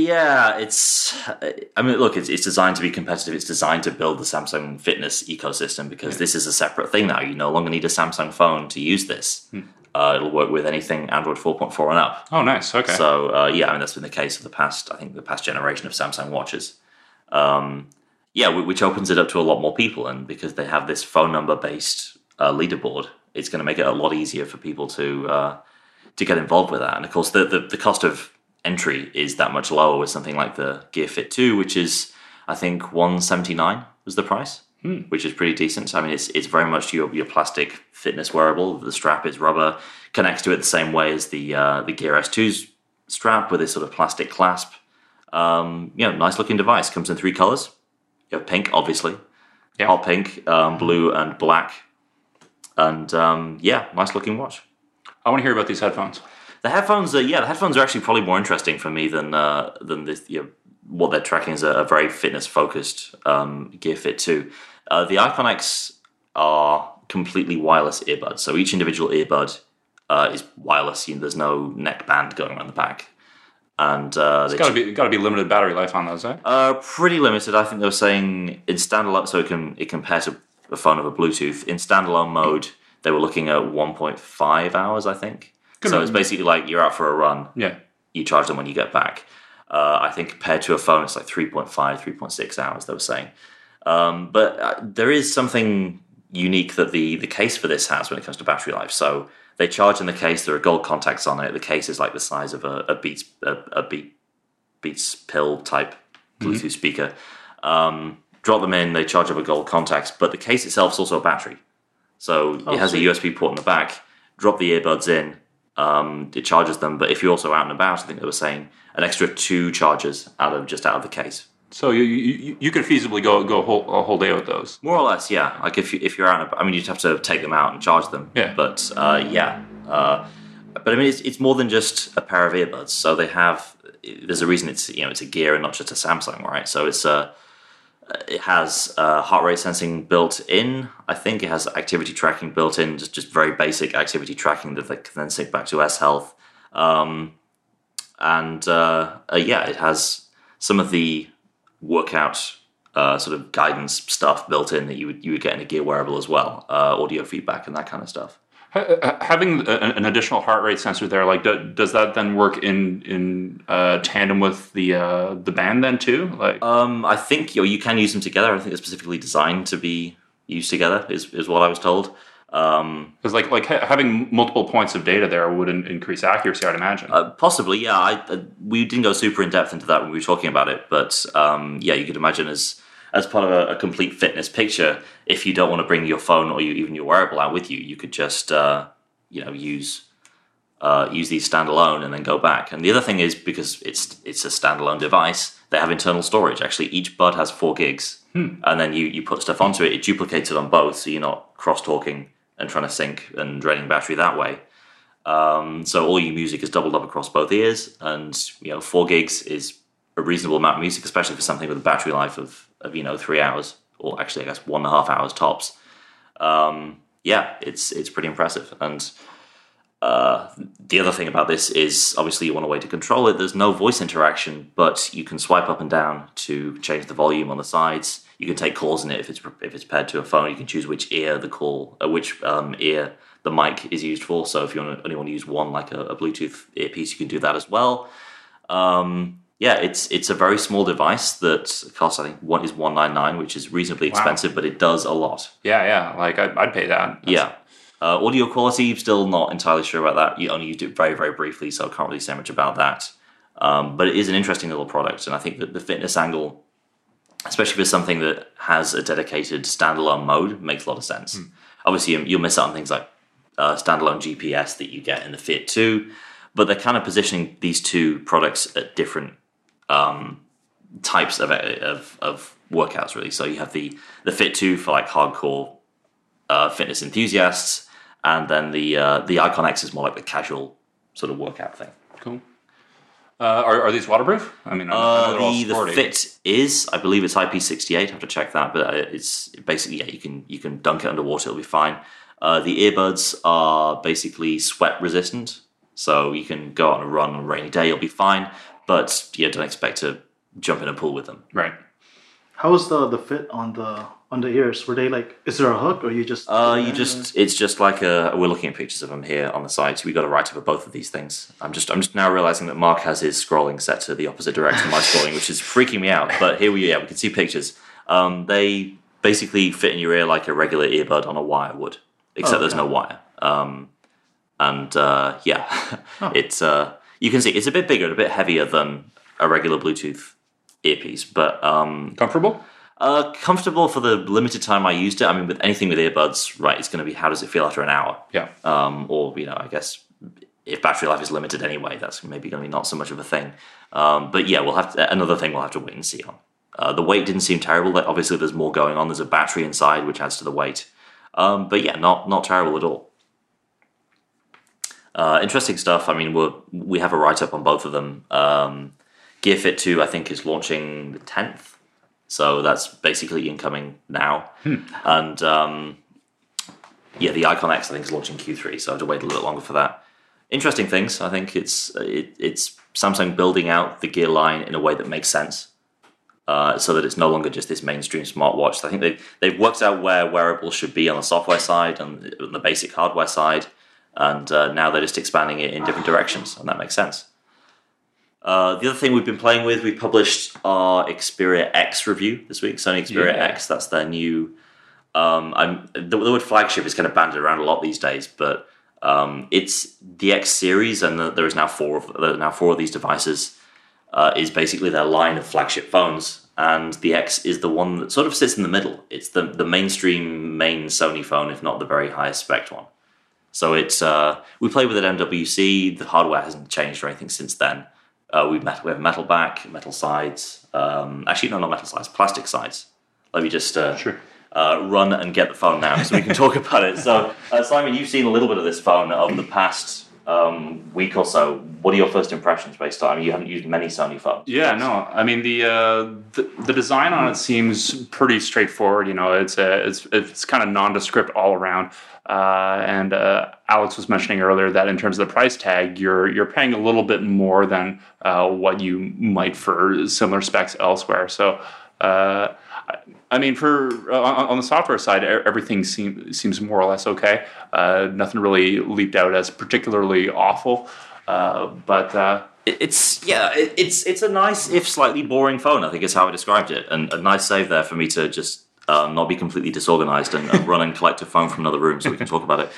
I mean, look, it's designed to be competitive. It's designed to build the Samsung fitness ecosystem because this is a separate thing now. You no longer need a Samsung phone to use this. It'll work with anything Android 4.4 and up. Oh, nice. Okay. So, I mean, that's been the case of the past generation of Samsung watches. Which opens it up to a lot more people. And because they have this phone number based leaderboard, it's going to make it a lot easier for people to get involved with that. And of course, the cost of entry is that much lower with something like the Gear Fit 2, which is, I think, $179 was the price, which is pretty decent. I mean, it's very much your plastic fitness wearable. The strap is rubber, connects to it the same way as the Gear S2's strap with this sort of plastic clasp. Nice looking device. Comes in 3 colors. You have pink, obviously. Yeah. Hot pink, blue, and black. And nice looking watch. I want to hear about these headphones. The headphones are actually probably more interesting for me than this. What they're tracking is a very fitness focused Gear Fit 2. The Icon X are completely wireless earbuds, so each individual earbud is wireless. There's no neck band going around the back, and it's got to be limited battery life on those, eh? Pretty limited. I think they were saying in standalone, so it can pair to a phone over Bluetooth. In standalone mode, they were looking at 1.5 hours, I think. So it's basically like you're out for a run. Yeah. You charge them when you get back. I think compared to a phone, it's like 3.5, 3.6 hours, they were saying. But there is something unique that the case for this has when it comes to battery life. So they charge in the case. There are gold contacts on it. The case is like the size of a Beats Pill type Bluetooth speaker. Drop them in, they charge up a gold contacts, but the case itself is also a battery. So it has a USB port in the back. Drop the earbuds in, it charges them. But if you're also out and about, I think they were saying an extra 2 charges out of the case. So you could feasibly go a whole day with those. More or less, yeah. Like if you're out, and about, I mean, you'd have to take them out and charge them. Yeah. But but I mean, it's more than just a pair of earbuds. So there's a reason it's a Gear and not just a Samsung, right? So it has heart rate sensing built in. I think it has activity tracking built in, just very basic activity tracking that they can then sync back to S Health. It has some of the workout sort of guidance stuff built in that you would get in a Gear wearable as well, audio feedback and that kind of stuff. Having an additional heart rate sensor there, like, does that then work in tandem with the band then too? Like, I think you can use them together. I think they're specifically designed to be used together. Is what I was told. Because like having multiple points of data there would increase accuracy, I'd imagine. Possibly, yeah. We didn't go super in depth into that when we were talking about it, but you could imagine as part of a complete fitness picture, if you don't want to bring your phone or even your wearable out with you, you could just use these standalone and then go back. And the other thing is, because it's a standalone device, they have internal storage. Actually, each bud has 4 gigs, and then you put stuff onto it. It duplicates it on both, so you're not cross-talking and trying to sync and draining battery that way. So all your music is doubled up across both ears, and 4 gigs is a reasonable amount of music, especially for something with a battery life of 3 hours, or actually I guess 1.5 hours tops. It's pretty impressive. And the other thing about this is obviously you want a way to control it. There's no voice interaction, but you can swipe up and down to change the volume on the sides. You can take calls in it if it's paired to a phone. You can choose which ear ear the mic is used for. So if you only want to use one, like a Bluetooth earpiece, you can do that as well. It's a very small device that costs, I think, one is $199, which is reasonably expensive, but it does a lot. Yeah. Like I'd pay that. Audio quality, still not entirely sure about that. You only used it very, very briefly, so I can't really say much about that. But it is an interesting little product, and I think that the fitness angle, especially for something that has a dedicated standalone mode, makes a lot of sense. Obviously, you'll miss out on things like standalone GPS that you get in the Fit 2, but they're kind of positioning these two products at different types of workouts, really. So you have the Fit 2 for like hardcore fitness enthusiasts, and then the Icon X is more like the casual sort of workout thing. Cool. Are these waterproof? I mean, the Fit is, I believe it's IP68. I have to check that, but it's basically you can dunk it underwater, it'll be fine. The earbuds are basically sweat resistant, so you can go on a run on a rainy day, you'll be fine, but don't expect to jump in a pool with them. Right. How was the fit on the ears? Were they like? Is there a hook, or you just? It's just like we're looking at pictures of them here on the site. We got a write-up of both of these things. I'm just now realizing that Mark has his scrolling set to the opposite direction of my scrolling, which is freaking me out. But here we can see pictures. They basically fit in your ear like a regular earbud on a wire would, except there's no wire. It's you can see it's a bit bigger and a bit heavier than a regular Bluetooth earpiece, but comfortable. Comfortable for the limited time I used it. I mean, with anything with earbuds, right, it's going to be how does it feel after an hour? Yeah. Or, I guess if battery life is limited anyway, that's maybe going to be not so much of a thing. But yeah, another thing we'll have to wait and see on. The weight didn't seem terrible. Obviously, there's more going on. There's a battery inside, which adds to the weight. But yeah, not terrible at all. Interesting stuff. I mean, we have a write-up on both of them. Gear Fit 2, I think, is launching the 10th. So that's basically incoming now. And the Icon X, I think, is launching Q3, so I have to wait a little bit longer for that. Interesting things. I think it's Samsung building out the Gear line in a way that makes sense, so that it's no longer just this mainstream smartwatch. I think they've worked out where wearables should be on the software side and the basic hardware side, and now they're just expanding it in different directions, and that makes sense. The other thing we've been playing with, we published our Xperia X review this week. Sony Xperia X, that's their new. The word flagship is kind of banded around a lot these days, but it's the X series, and there are now four of these devices. Is basically their line of flagship phones, and the X is the one that sort of sits in the middle. It's the mainstream main Sony phone, if not the very highest spec one. So it's we played with it at MWC. The hardware hasn't changed or anything since then. We have metal back, metal sides. Actually, no, not metal sides, plastic sides. Let me just run and get the phone now so we can talk about it. So, Simon, you've seen a little bit of this phone over the past week or so. What are your first impressions based on? I mean, you haven't used many Sony phones. Yeah, no. I mean, the design on it seems pretty straightforward. It's kind of nondescript all around. And Alex was mentioning earlier that in terms of the price tag, you're paying a little bit more than what you might for similar specs elsewhere. So, I mean, on the software side, everything seems more or less okay. Nothing really leaped out as particularly awful, but. It's a nice, if slightly boring phone, I think is how I described it, and a nice save there for me to just not be completely disorganized and run and collect a phone from another room so we can talk about it.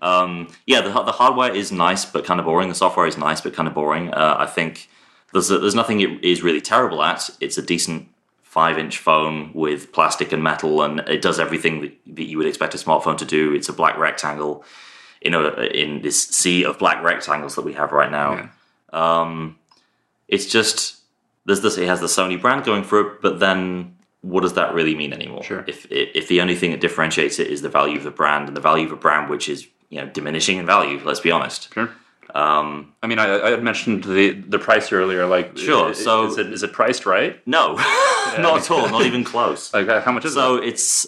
The hardware is nice but kind of boring. The software is nice but kind of boring. I think there's nothing it is really terrible at. It's a decent 5-inch phone with plastic and metal, and it does everything that you would expect a smartphone to do. It's a black rectangle in this sea of black rectangles that we have right now. Yeah. It's just it has the Sony brand going for it, but then what does that really mean anymore? Sure. If the only thing that differentiates it is the value of the brand, and the value of a brand which is diminishing in value, let's be honest. Sure. I mean, I had mentioned the price earlier. Like, sure. So is it priced right? No, not at all. Not even close. Like, how much is it? So it's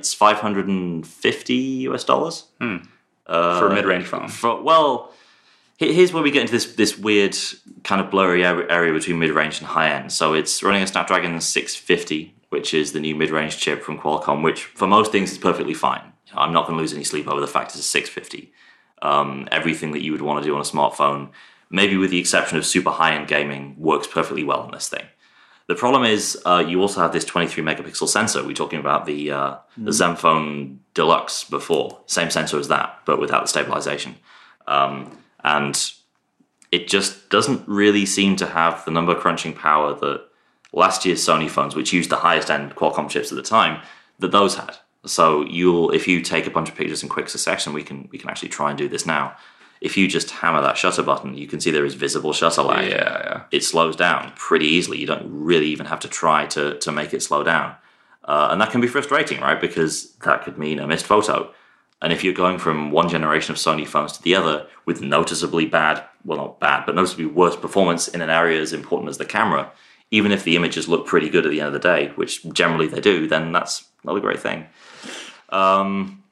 $550 for a mid-range phone. Here's where we get into this weird kind of blurry area between mid-range and high-end. So it's running a Snapdragon 650, which is the new mid-range chip from Qualcomm, which for most things is perfectly fine. I'm not going to lose any sleep over the fact it's a 650. Everything that you would want to do on a smartphone, maybe with the exception of super high-end gaming, works perfectly well on this thing. The problem is you also have this 23-megapixel sensor. We're talking about the Zenfone Deluxe before. Same sensor as that, but without the stabilization. And it just doesn't really seem to have the number crunching power that last year's Sony phones, which used the highest end Qualcomm chips at the time, that those had. So if you take a bunch of pictures in quick succession, we can actually try and do this now. If you just hammer that shutter button, you can see there is visible shutter lag. Yeah. It slows down pretty easily. You don't really even have to try to make it slow down. And that can be frustrating, right? Because that could mean a missed photo. And if you're going from one generation of Sony phones to the other with noticeably noticeably worse performance in an area as important as the camera, even if the images look pretty good at the end of the day, which generally they do, then that's not a great thing.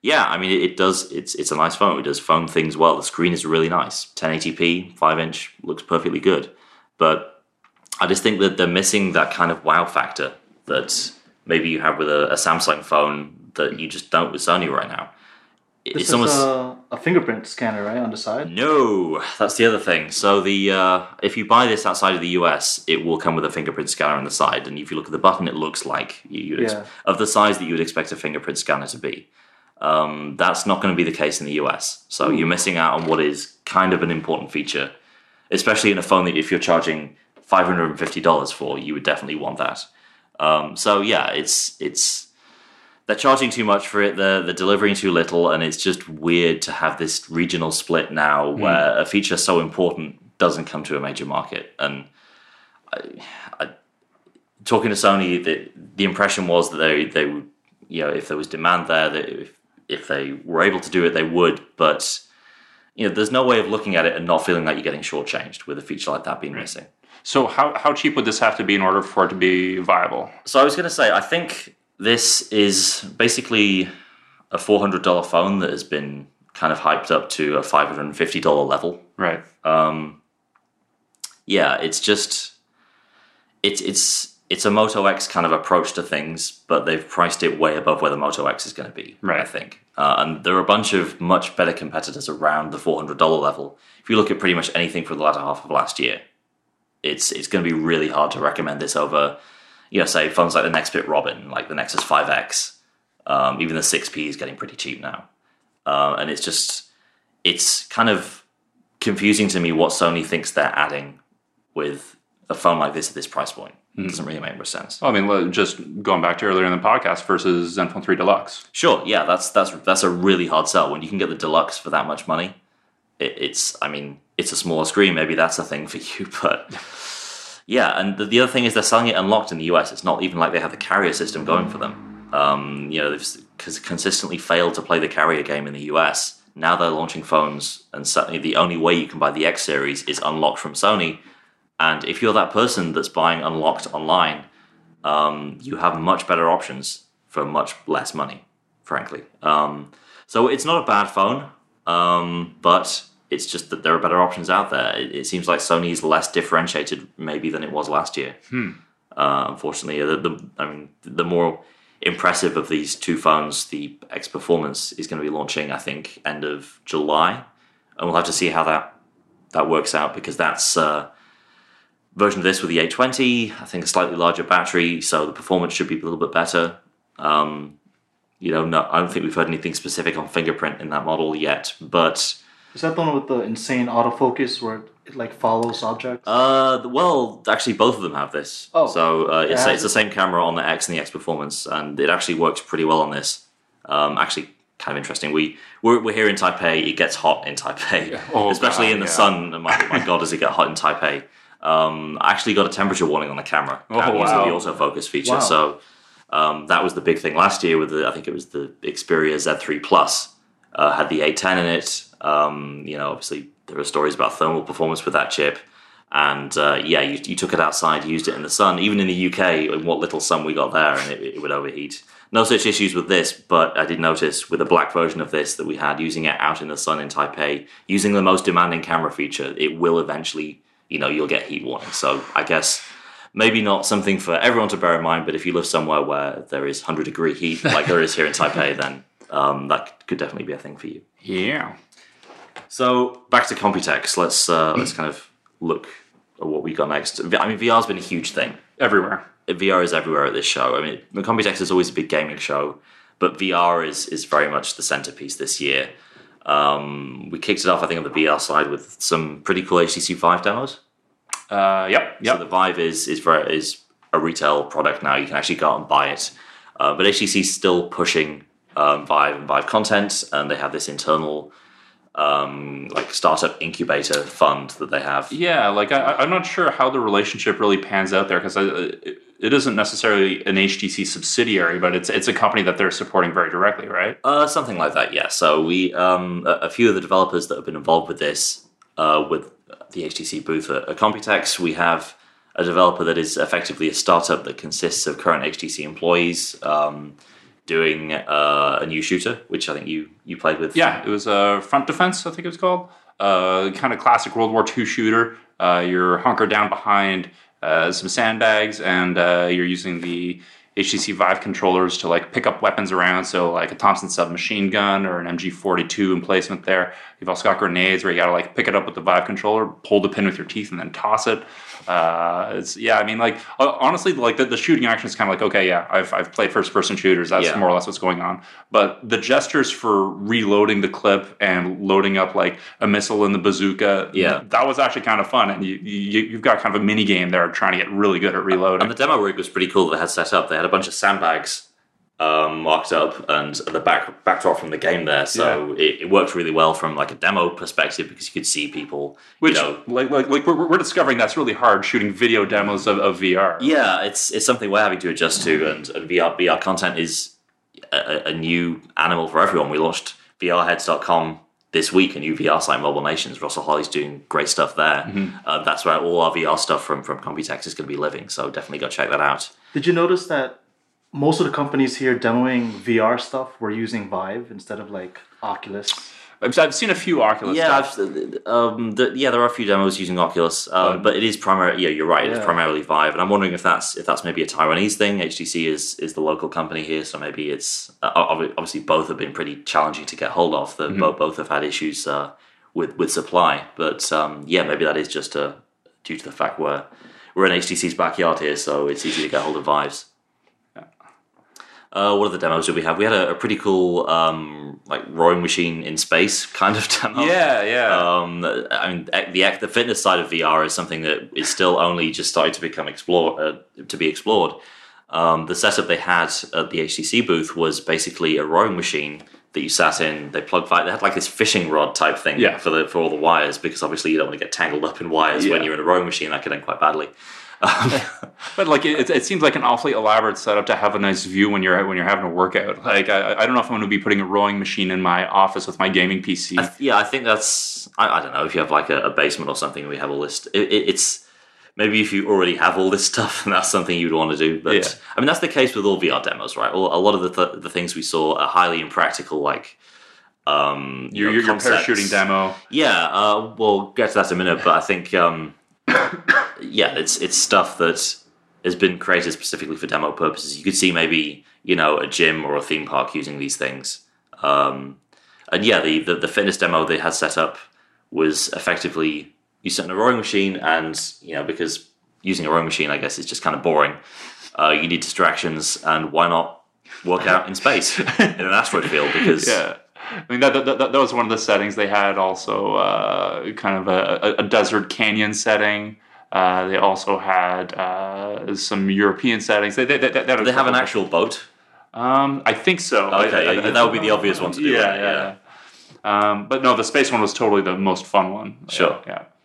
Yeah, I mean, it does. It's a nice phone. It does phone things well. The screen is really nice. 1080p, 5-inch, looks perfectly good. But I just think that they're missing that kind of wow factor that maybe you have with a Samsung phone that you just don't with Sony right now. This is a fingerprint scanner, right, on the side? No, that's the other thing. So if you buy this outside of the US, it will come with a fingerprint scanner on the side. And if you look at the button, it looks like of the size that you would expect a fingerprint scanner to be. That's not going to be the case in the US. So you're missing out on what is kind of an important feature, especially in a phone that if you're charging $550 for, you would definitely want that. So yeah, it's they're charging too much for it. They're delivering too little, and it's just weird to have this regional split now where a feature so important doesn't come to a major market. And talking to Sony, the impression was that they would, if there was demand there, that if they were able to do it, they would. But there's no way of looking at it and not feeling like you're getting shortchanged with a feature like that being missing. So how cheap would this have to be in order for it to be viable? So I was going to say, I think this is basically a $400 phone that has been kind of hyped up to a $550 level. Right. Yeah, it's just it's a Moto X kind of approach to things, but they've priced it way above where the Moto X is going to be. Right. I think, and there are a bunch of much better competitors around the $400 level. If you look at pretty much anything from the latter half of last year, it's going to be really hard to recommend this over, say phones like the Nextbit Robin, like the Nexus 5X. Even the 6P is getting pretty cheap now. And it's kind of confusing to me what Sony thinks they're adding with a phone like this at this price point. It doesn't really make much sense. Well, I mean, just going back to earlier in the podcast versus Zenfone 3 Deluxe. Sure, yeah, that's a really hard sell. When you can get the Deluxe for that much money, it's a smaller screen. Maybe that's a thing for you, but yeah. And the other thing is they're selling it unlocked in the US. It's not even like they have the carrier system going for them. They've consistently failed to play the carrier game in the US. Now they're launching phones, and certainly the only way you can buy the X series is unlocked from Sony. And if you're that person that's buying unlocked online, you have much better options for much less money, frankly. So it's not a bad phone, but it's just that there are better options out there. It seems like Sony's less differentiated maybe than it was last year. Unfortunately, the more impressive of these two phones, the X Performance, is going to be launching, I think, end of July. And we'll have to see how that works out, because that's version of this with the 820, I think a slightly larger battery, so the performance should be a little bit better. I don't think we've heard anything specific on fingerprint in that model yet, but... Is that the one with the insane autofocus where it follows objects? Well, actually both of them have this. Oh. So it's the same camera on the X and the X Performance, and it actually works pretty well on this. Actually, kind of interesting. We're here in Taipei. It gets hot in Taipei, especially in the sun. My God, does it get hot in Taipei? I actually got a temperature warning on the camera using the autofocus feature. Wow. So that was the big thing last year with I think it was the Xperia Z3 Plus. Had the A10 in it. Obviously there are stories about thermal performance with that chip. And you took it outside, used it in the sun. Even in the UK, in what little sun we got there, and it would overheat. No such issues with this, but I did notice with the black version of this that we had, using it out in the sun in Taipei, using the most demanding camera feature, it will eventually... you'll get heat warning. So I guess maybe not something for everyone to bear in mind, but if you live somewhere where there is 100-degree heat, like there is here in Taipei, then that could definitely be a thing for you. Yeah. So back to Computex. Let's kind of look at what we got next. I mean, VR's been a huge thing. Everywhere. VR is everywhere at this show. I mean, Computex is always a big gaming show, but VR is very much the centerpiece this year. We kicked it off, I think, on the VR side with some pretty cool HTC Vive demos. Yep. So the Vive is a retail product now. You can actually go out and buy it. But HTC is still pushing Vive and Vive content, and they have this internal startup incubator fund that they have. Yeah, I'm not sure how the relationship really pans out there, because it isn't necessarily an HTC subsidiary, but it's a company that they're supporting very directly, right? Something like that, yeah. So we a few of the developers that have been involved with this, with the HTC booth at Computex, we have a developer that is effectively a startup that consists of current HTC employees, doing a new shooter, which I think you played with. Yeah, it was Front Defense, I think it was called. Kind of classic World War II shooter. You're hunkered down behind some sandbags, and you're using the HTC Vive controllers to like pick up weapons around. So like a Thompson submachine gun or an MG42 emplacement there. You've also got grenades where you got to like pick it up with the Vive controller, pull the pin with your teeth, and then toss it. Honestly, like the shooting action is kind of like, okay, yeah, I've played first person shooters. That's more or less what's going on. But the gestures for reloading the clip and loading up like a missile in the bazooka, that was actually kind of fun. And you've got kind of a mini game there trying to get really good at reloading. And the demo rig was pretty cool. They had set up. They had a bunch of sandbags marked up and the backdrop from the game there, so it worked really well from like a demo perspective because you could see people. Which, like we're discovering that's really hard shooting video demos of VR. Yeah, it's something we're having to adjust to, and VR content is a new animal for everyone. We launched VRheads.com this week, a new VR site, Mobile Nations. Russell Holly's doing great stuff there. Mm-hmm. That's where all our VR stuff from Computex is going to be living. So definitely go check that out. Did you notice that most of the companies here demoing VR stuff were using Vive instead of like Oculus? I've seen a few Oculus. Yeah, there are a few demos using Oculus, but it is primarily. Yeah, you're right. It's primarily Vive, and I'm wondering if that's maybe a Taiwanese thing. HTC is the local company here, so maybe it's obviously both have been pretty challenging to get hold of. Both have had issues with supply, but maybe that is just due to the fact we're in HTC's backyard here, so it's easy to get hold of Vives. What other demos did we have? We had a pretty cool like rowing machine in space kind of demo. Yeah. I mean, the fitness side of VR is something that is still only just starting to become explored. The setup they had at the HTC booth was basically a rowing machine that you sat in. They had like this fishing rod type thing for all the wires, because obviously you don't want to get tangled up in wires when you're in a rowing machine. That could end quite badly. But like it seems like an awfully elaborate setup to have a nice view when you're having a workout. Like I don't know if I'm going to be putting a rowing machine in my office with my gaming PC. I think that's I don't know if you have like a basement or something. We have all this. It's maybe if you already have all this stuff, and that's something you'd want to do. But I mean that's the case with all VR demos, right? A lot of the things we saw are highly impractical, like your parachuting demo. Yeah, we'll get to that in a minute, but I think. It's stuff that has been created specifically for demo purposes. You could see maybe a gym or a theme park using these things. The fitness demo they had set up was effectively you sit in a rowing machine, and because using a rowing machine, I guess, is just kind of boring. You need distractions, and why not work out in space in an asteroid field? Because I mean, that was one of the settings they had. Also, kind of a desert canyon setting. They also had some European settings. They have an actual boat. I think so. Okay, that would be the obvious one to do. Yeah. But no, the space one was totally the most fun one. Sure.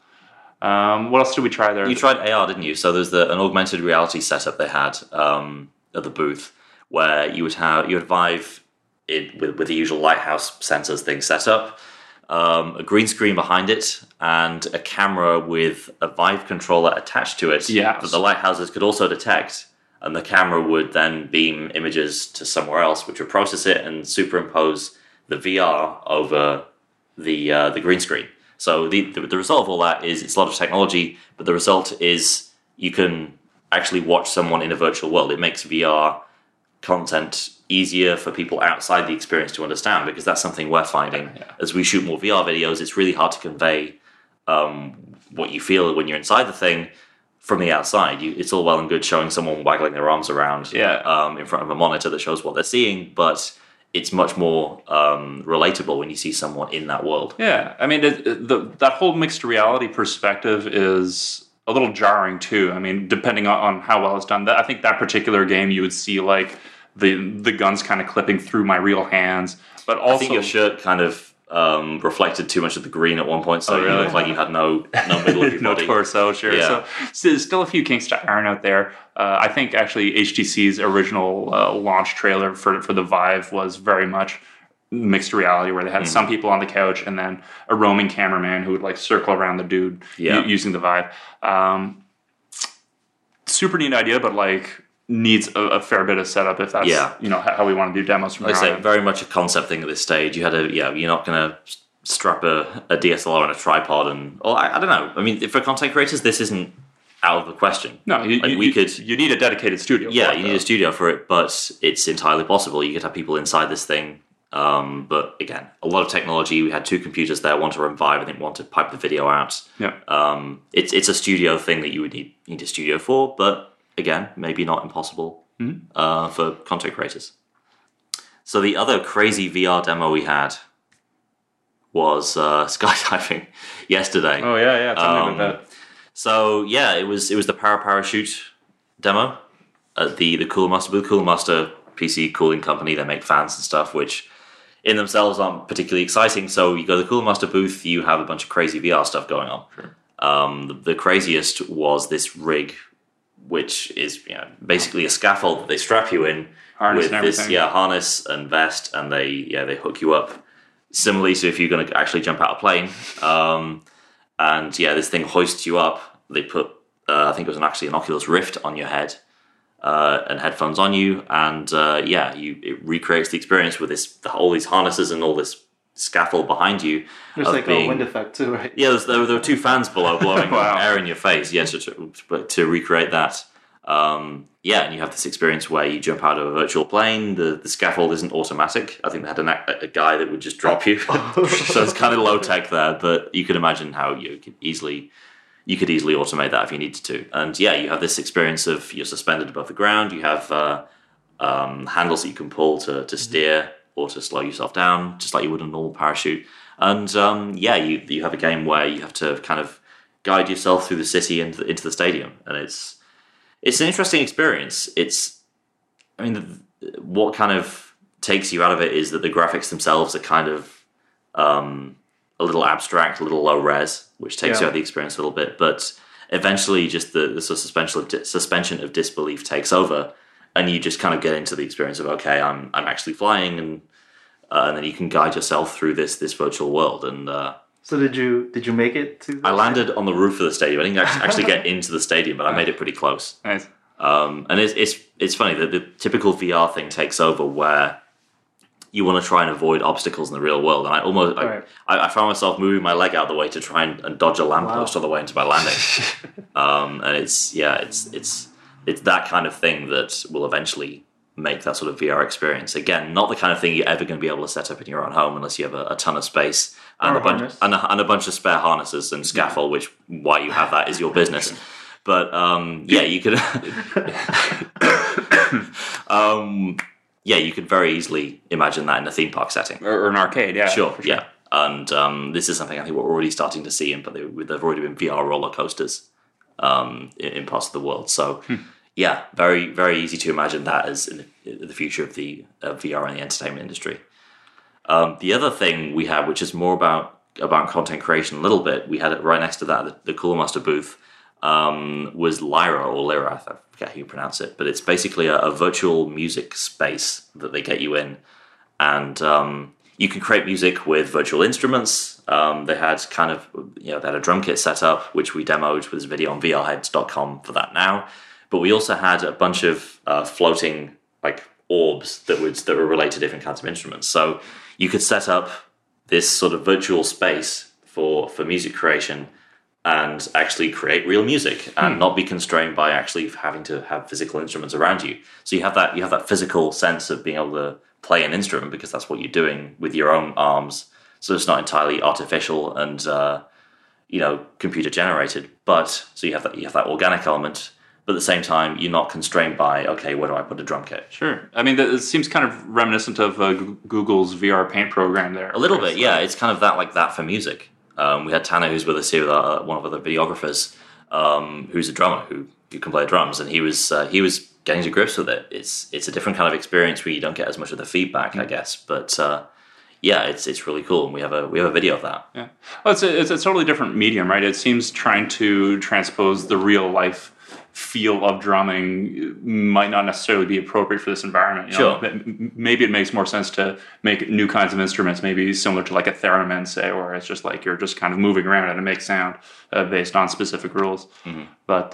What else did we try there? You tried AR, didn't you? So there's an augmented reality setup they had at the booth, where you would Vive with the usual lighthouse sensors thing set up, a green screen behind it, and a camera with a Vive controller attached to it that the lighthouses could also detect, and the camera would then beam images to somewhere else, which would process it and superimpose the VR over the green screen. So the result of all that is it's a lot of technology, but the result is you can actually watch someone in a virtual world. It makes VR content easier for people outside the experience to understand, because that's something we're finding as we shoot more VR videos. It's really hard to convey what you feel when you're inside the thing from the outside. It's all well and good showing someone waggling their arms around in front of a monitor that shows what they're seeing, but it's much more relatable when you see someone in that world. Yeah, I mean, that whole mixed reality perspective is a little jarring too. I mean, depending on how well it's done. I think that particular game, you would see like the guns kind of clipping through my real hands, but also I think your shirt kind of reflected too much of the green at one point, so you looked like you had no middle of your body. No torso, sure. Yeah. So there's still a few kinks to iron out there. I think actually HTC's original launch trailer for the Vive was very much mixed reality, where they had some people on the couch and then a roaming cameraman who would like circle around the dude using the Vive. Super neat idea, but like needs a fair bit of setup if that's how we want to do demos from like I say, very much a concept thing at this stage. You're not going to strap a DSLR on a tripod I don't know. I mean, for content creators, this isn't out of the question. No, you need a dedicated studio. Yeah, you need a studio for it, but it's entirely possible. You could have people inside this thing. But again, a lot of technology. We had 2 computers there, one to run Vive, I think one to pipe the video out. Yeah. It's a studio thing that you would need a studio for, but again, maybe not impossible for content creators. So the other crazy VR demo we had was skydiving yesterday. Oh yeah, tell me about that. So yeah, it was the Parachute demo at the Cooler Master booth. Cooler Master, PC cooling company, they make fans and stuff, which in themselves aren't particularly exciting. So you go to the Cooler Master booth, you have a bunch of crazy VR stuff going on. Sure. The craziest was this rig, which is basically a scaffold that they strap you in harness with this harness and vest, and they hook you up similarly. So if you're going to actually jump out of a plane, this thing hoists you up. They put I think it was actually an Oculus Rift on your head. And headphones on you, and it recreates the experience with all these harnesses and all this scaffold behind you. There's like a wind effect too, right? Yeah, there were 2 fans below blowing air in your face. Yes, to recreate that. And you have this experience where you jump out of a virtual plane. The scaffold isn't automatic. I think they had a guy that would just drop you. So it's kind of low tech there, but you could imagine how you could easily automate that if you needed to. And you have this experience of you're suspended above the ground. You have handles that you can pull to steer or to slow yourself down, just like you would a normal parachute. And you have a game where you have to kind of guide yourself through the city and into the stadium. And it's an interesting experience. What kind of takes you out of it is that the graphics themselves are kind of a little abstract, a little low res, which takes you out of the experience a little bit. But eventually, just the sort of suspension of disbelief takes over, and you just kind of get into the experience of okay, I'm actually flying, and then you can guide yourself through this virtual world. And so did you make it to? I landed on the roof of the stadium. I didn't actually get into the stadium, but I made it pretty close. Nice. And it's funny that the typical VR thing takes over where you want to try and avoid obstacles in the real world, and I found myself moving my leg out of the way to try and dodge a lamppost on the way into my landing. And it's that kind of thing that will eventually make that sort of VR experience. Again, not the kind of thing you're ever going to be able to set up in your own home unless you have a ton of space and a bunch of spare harnesses and scaffold. Which why you have that is your business. But you could. You could very easily imagine that in a theme park setting. Or an arcade, yeah. Sure. Yeah. And this is something I think we're already starting to see, but there've already been VR roller coasters in parts of the world. So, very, very easy to imagine that as in the future of the VR and the entertainment industry. The other thing we have, which is more about content creation a little bit, we had it right next to that, the Cooler Master booth, was Lyra, I forget how you pronounce it, but it's basically a virtual music space that they get you in, and you can create music with virtual instruments. They had they had a drum kit set up, which we demoed with this video on vrheads.com for that now. But we also had a bunch of floating orbs that were related to different kinds of instruments. So you could set up this sort of virtual space for music creation and actually create real music and not be constrained by actually having to have physical instruments around you. So you have that physical sense of being able to play an instrument because that's what you're doing with your own arms. So it's not entirely artificial and computer generated. But so you have that organic element. But at the same time, you're not constrained by, okay, where do I put a drum kit? Sure. I mean, it seems kind of reminiscent of Google's VR Paint program there. A little bit, yeah. It's kind of like that for music. We had Tanner, who's with us here, one of the videographers, who's a drummer who can play drums, and he was getting to grips with it. It's a different kind of experience where you don't get as much of the feedback, I guess. But it's really cool, and we have a video of that. Yeah, well, it's a totally different medium, right? It seems trying to transpose the real life feel of drumming might not necessarily be appropriate for this environment. Sure. Maybe it makes more sense to make new kinds of instruments, maybe similar to like a theremin, say, where it's just like you're just kind of moving around and it makes sound based on specific rules. Mm-hmm. But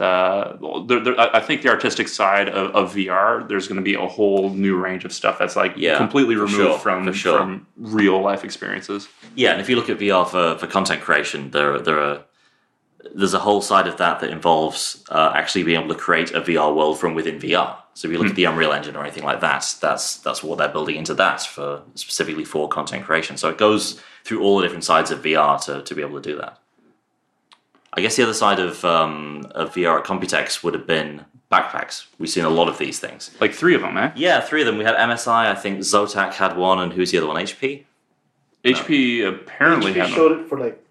I think the artistic side of VR, there's going to be a whole new range of stuff that's like completely removed from real life experiences. Yeah, and if you look at VR for content creation, there's a whole side of that involves actually being able to create a VR world from within VR. So if you look at the Unreal Engine or anything like that, that's what they're building into that specifically for content creation. So it goes through all the different sides of VR to be able to do that. I guess the other side of VR at Computex would have been backpacks. We've seen a lot of these things. Like 3 of them, eh? Yeah, 3 of them. We had MSI, I think Zotac had one, and who's the other one? HP? HP apparently had showed it for like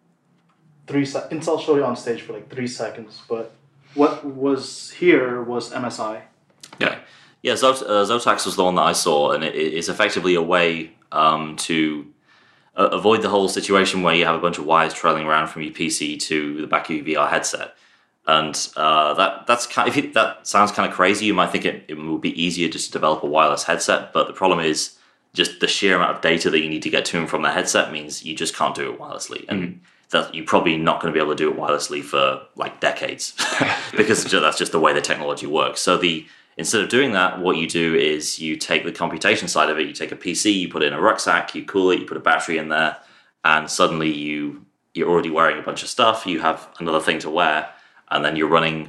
3 seconds. Intel showed it on stage for like 3 seconds, but what was here was MSI. Okay. Yeah, Zotac was the one that I saw, and it is effectively a way to avoid the whole situation where you have a bunch of wires trailing around from your PC to the back of your VR headset. And that sounds kind of crazy. You might think it would be easier just to develop a wireless headset, but the problem is just the sheer amount of data that you need to get to and from the headset means you just can't do it wirelessly. And that you're probably not going to be able to do it wirelessly for like decades because that's just the way the technology works. So instead of doing that, what you do is you take the computation side of it, you take a PC, you put it in a rucksack, you cool it, you put a battery in there, and suddenly you're already wearing a bunch of stuff, you have another thing to wear, and then you're running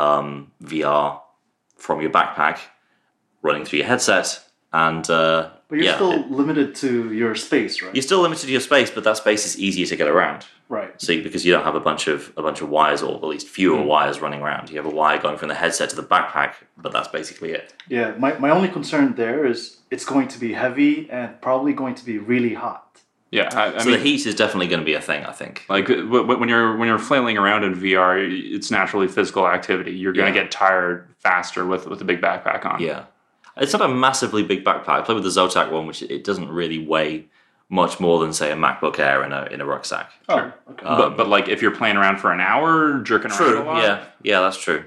VR from your backpack, running through your headset, and but you're still limited to your space, right? You're still limited to your space, but that space is easier to get around. Right. See, because you don't have a bunch of wires, or at least fewer wires running around. You have a wire going from the headset to the backpack, but that's basically it. Yeah, my only concern there is it's going to be heavy and probably going to be really hot. Yeah, I mean, the heat is definitely going to be a thing, I think. Like when you're flailing around in VR, it's naturally physical activity. You're going to get tired faster with a big backpack on. Yeah, it's not a massively big backpack. I played with the Zotac one, which it doesn't really weigh much more than, say, a MacBook Air in a rucksack. Oh, okay. But like if you're playing around for an hour, jerking around a lot. Yeah, that's true.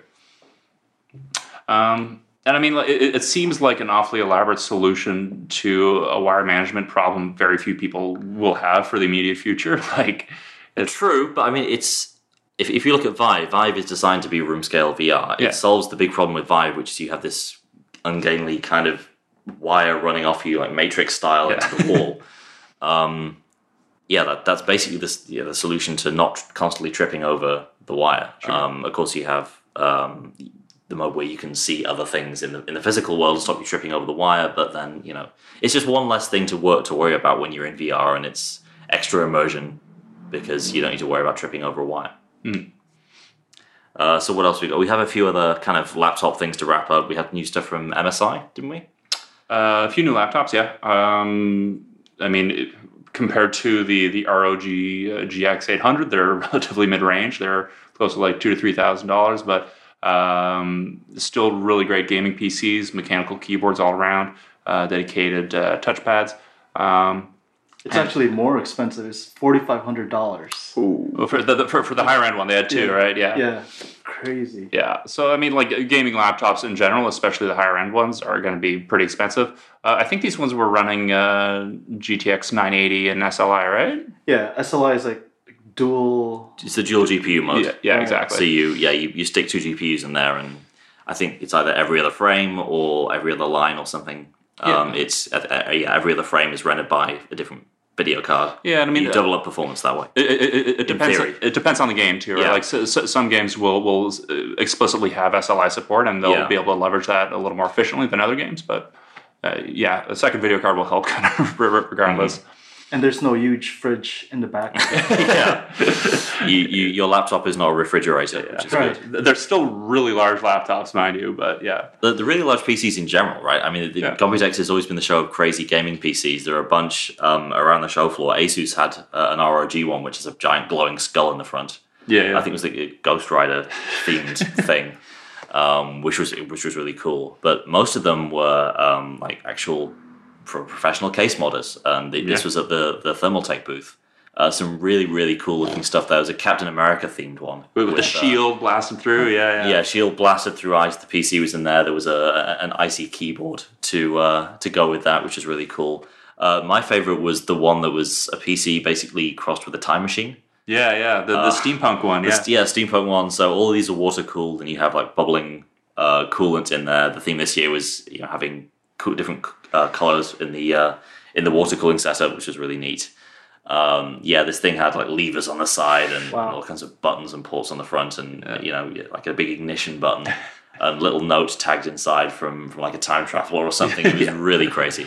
And I mean, it seems like an awfully elaborate solution to a wire management problem very few people will have for the immediate future. Like, it's true, but I mean, if you look at Vive is designed to be room scale VR. It solves the big problem with Vive, which is you have this ungainly kind of wire running off you, like Matrix style, into the wall. That's basically the solution to not constantly tripping over the wire. Sure. Of course, you have the mode where you can see other things in the physical world to stop you tripping over the wire, but then it's just one less thing to worry about when you're in VR, and it's extra immersion because you don't need to worry about tripping over a wire. So what else we got? We have a few other kind of laptop things to wrap up. We had new stuff from MSI, didn't we? A few new laptops, yeah. I mean, compared to the ROG GX 800, they're relatively mid-range. They're close to like $2,000 to $3,000, but still really great gaming PCs, mechanical keyboards all around, dedicated touchpads. It's actually more expensive. It's $4,500. Ooh. For the higher end one, they had 2, right? Yeah, crazy. Yeah, so I mean, like gaming laptops in general, especially the higher end ones, are going to be pretty expensive. I think these ones were running GTX 980 and SLI, right? Yeah, SLI is like dual. It's the dual GPU mode. Yeah, exactly. So you stick 2 GPUs in there, and I think it's either every other frame or every other line or something. It's every other frame is rendered by a different video card. Yeah, and I mean, you double up performance that way. It depends. It depends on the game too, right? Yeah. Like some games will explicitly have SLI support, and they'll be able to leverage that a little more efficiently than other games. But a second video card will help kind of regardless. Mm-hmm. And there's no huge fridge in the back. Your laptop is not a refrigerator, which is good. They're still really large laptops, mind you, but yeah. The really large PCs in general, right? I mean, Computex has always been the show of crazy gaming PCs. There are a bunch around the show floor. Asus had an ROG one, which is a giant glowing skull in the front. Yeah. I think it was the Ghost Rider themed thing, which was really cool. But most of them were like actual professional case modders, and this was at the Thermaltake booth some really, really cool looking stuff. There was a Captain America themed one with the shield blasted through. Yeah, shield blasted through ice. The PC was in there. There was an icy keyboard to go with that, which is really cool. My favorite was the one that was a PC basically crossed with a time machine. Yeah, the steampunk one. Steampunk one. So all of these are water cooled, and you have like bubbling coolant in there. The theme this year was having different colors in the water cooling setup, which was really neat. This thing had like levers on the side and all kinds of buttons and ports on the front, and like a big ignition button and little notes tagged inside from like a time traveler or something. It was really crazy.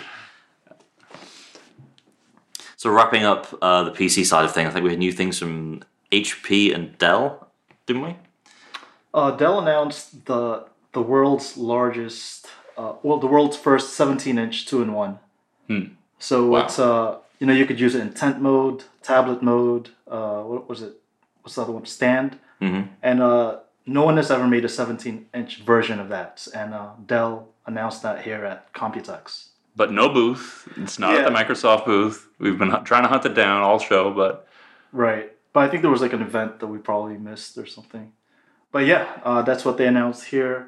So wrapping up the PC side of things, I think we had new things from HP and Dell, didn't we? Dell announced the world's largest, the world's first 17-inch 2-in-1. So it's you could use it in tent mode, tablet mode. What was it? What's the other one? Stand. Mm-hmm. And no one has ever made a 17-inch version of that. And Dell announced that here at Computex. But no booth. It's not at the Microsoft booth. We've been trying to hunt it down all show, but... Right. But I think there was like an event that we probably missed or something. But that's what they announced here.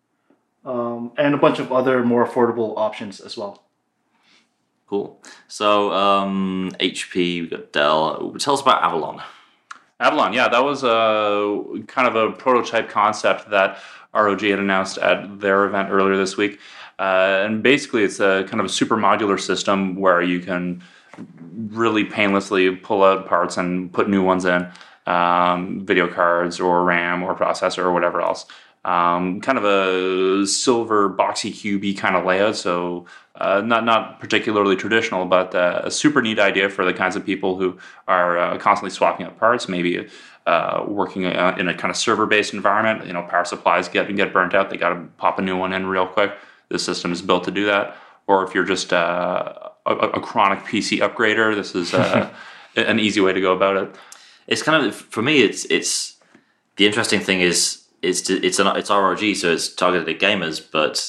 And a bunch of other more affordable options as well. Cool. So, HP, we got Dell. Tell us about Avalon. Avalon, that was a kind of a prototype concept that ROG had announced at their event earlier this week. And basically, it's a kind of a super modular system where you can really painlessly pull out parts and put new ones in, video cards or RAM or processor or whatever else. Kind of a silver boxy cubey kind of layout, so not particularly traditional, but a super neat idea for the kinds of people who are constantly swapping out parts, maybe working in a kind of server-based environment. Power supplies get burnt out, they got to pop a new one in real quick. This system is built to do that. Or if you're just a chronic PC upgrader, this is an easy way to go about it. It's kind of, for me, it's the interesting thing is it's ROG, so it's targeted at gamers, but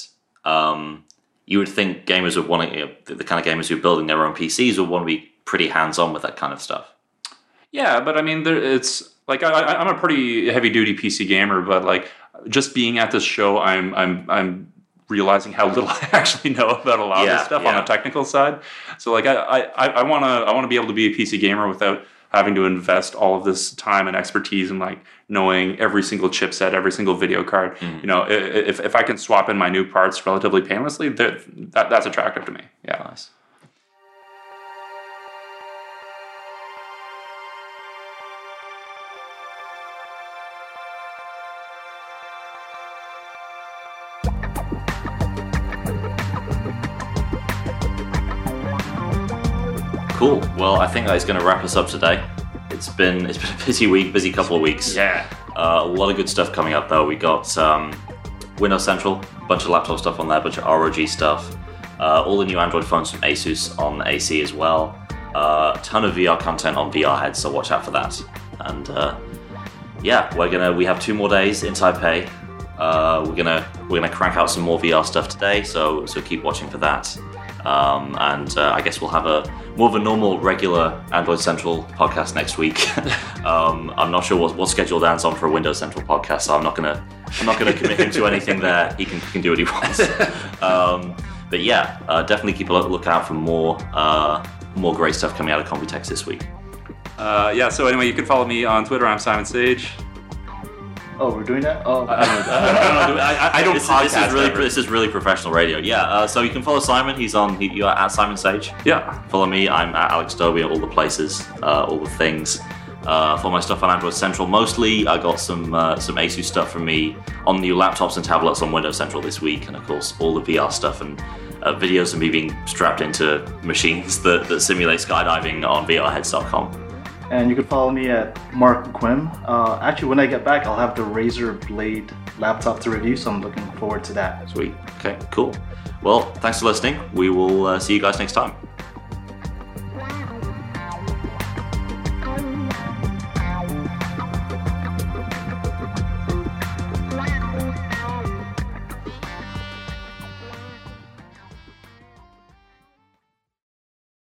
you would think gamers would want to, the kind of gamers who are building their own PCs would want to be pretty hands-on with that kind of stuff. Yeah, but I mean, it's like I'm a pretty heavy-duty PC gamer, but like just being at this show, I'm realizing how little I actually know about a lot of this stuff on the technical side. So like I want to be able to be a PC gamer without having to invest all of this time and expertise in like knowing every single chipset, every single video card. If I can swap in my new parts relatively painlessly, that's attractive to me. Yeah. Nice. Cool. Well, I think that is going to wrap us up today. It's been a busy week, busy couple of weeks. Yeah. A lot of good stuff coming up though. We got Windows Central, a bunch of laptop stuff on there, a bunch of ROG stuff. All the new Android phones from Asus on AC as well. A ton of VR content on VR Heads, so watch out for that. And we have 2 more days in Taipei. We're gonna crank out some more VR stuff today, so keep watching for that. I guess we'll have more of a normal, regular Android Central podcast next week. I'm not sure what schedule Dan's on for a Windows Central podcast, so I'm not gonna commit him to anything there. He can do what he wants. Definitely keep a lookout for more great stuff coming out of Computex this week. So anyway, you can follow me on Twitter. I'm Simon Sage. Oh, we're doing that? Oh, I don't podcast. This is really professional radio. Yeah. So you can follow Simon. You're at Simon Sage. Yeah. Follow me. I'm at Alex Dobie at all the places, all the things. For my stuff on Android Central, mostly I got some Asus stuff from me on new laptops and tablets on Windows Central this week, and of course all the VR stuff and videos of me being strapped into machines that simulate skydiving on VRheads.com. And you can follow me at Mark Quim. Actually, when I get back, I'll have the Razer Blade laptop to review, so I'm looking forward to that. Sweet. Okay, cool. Well, thanks for listening. We will see you guys next time.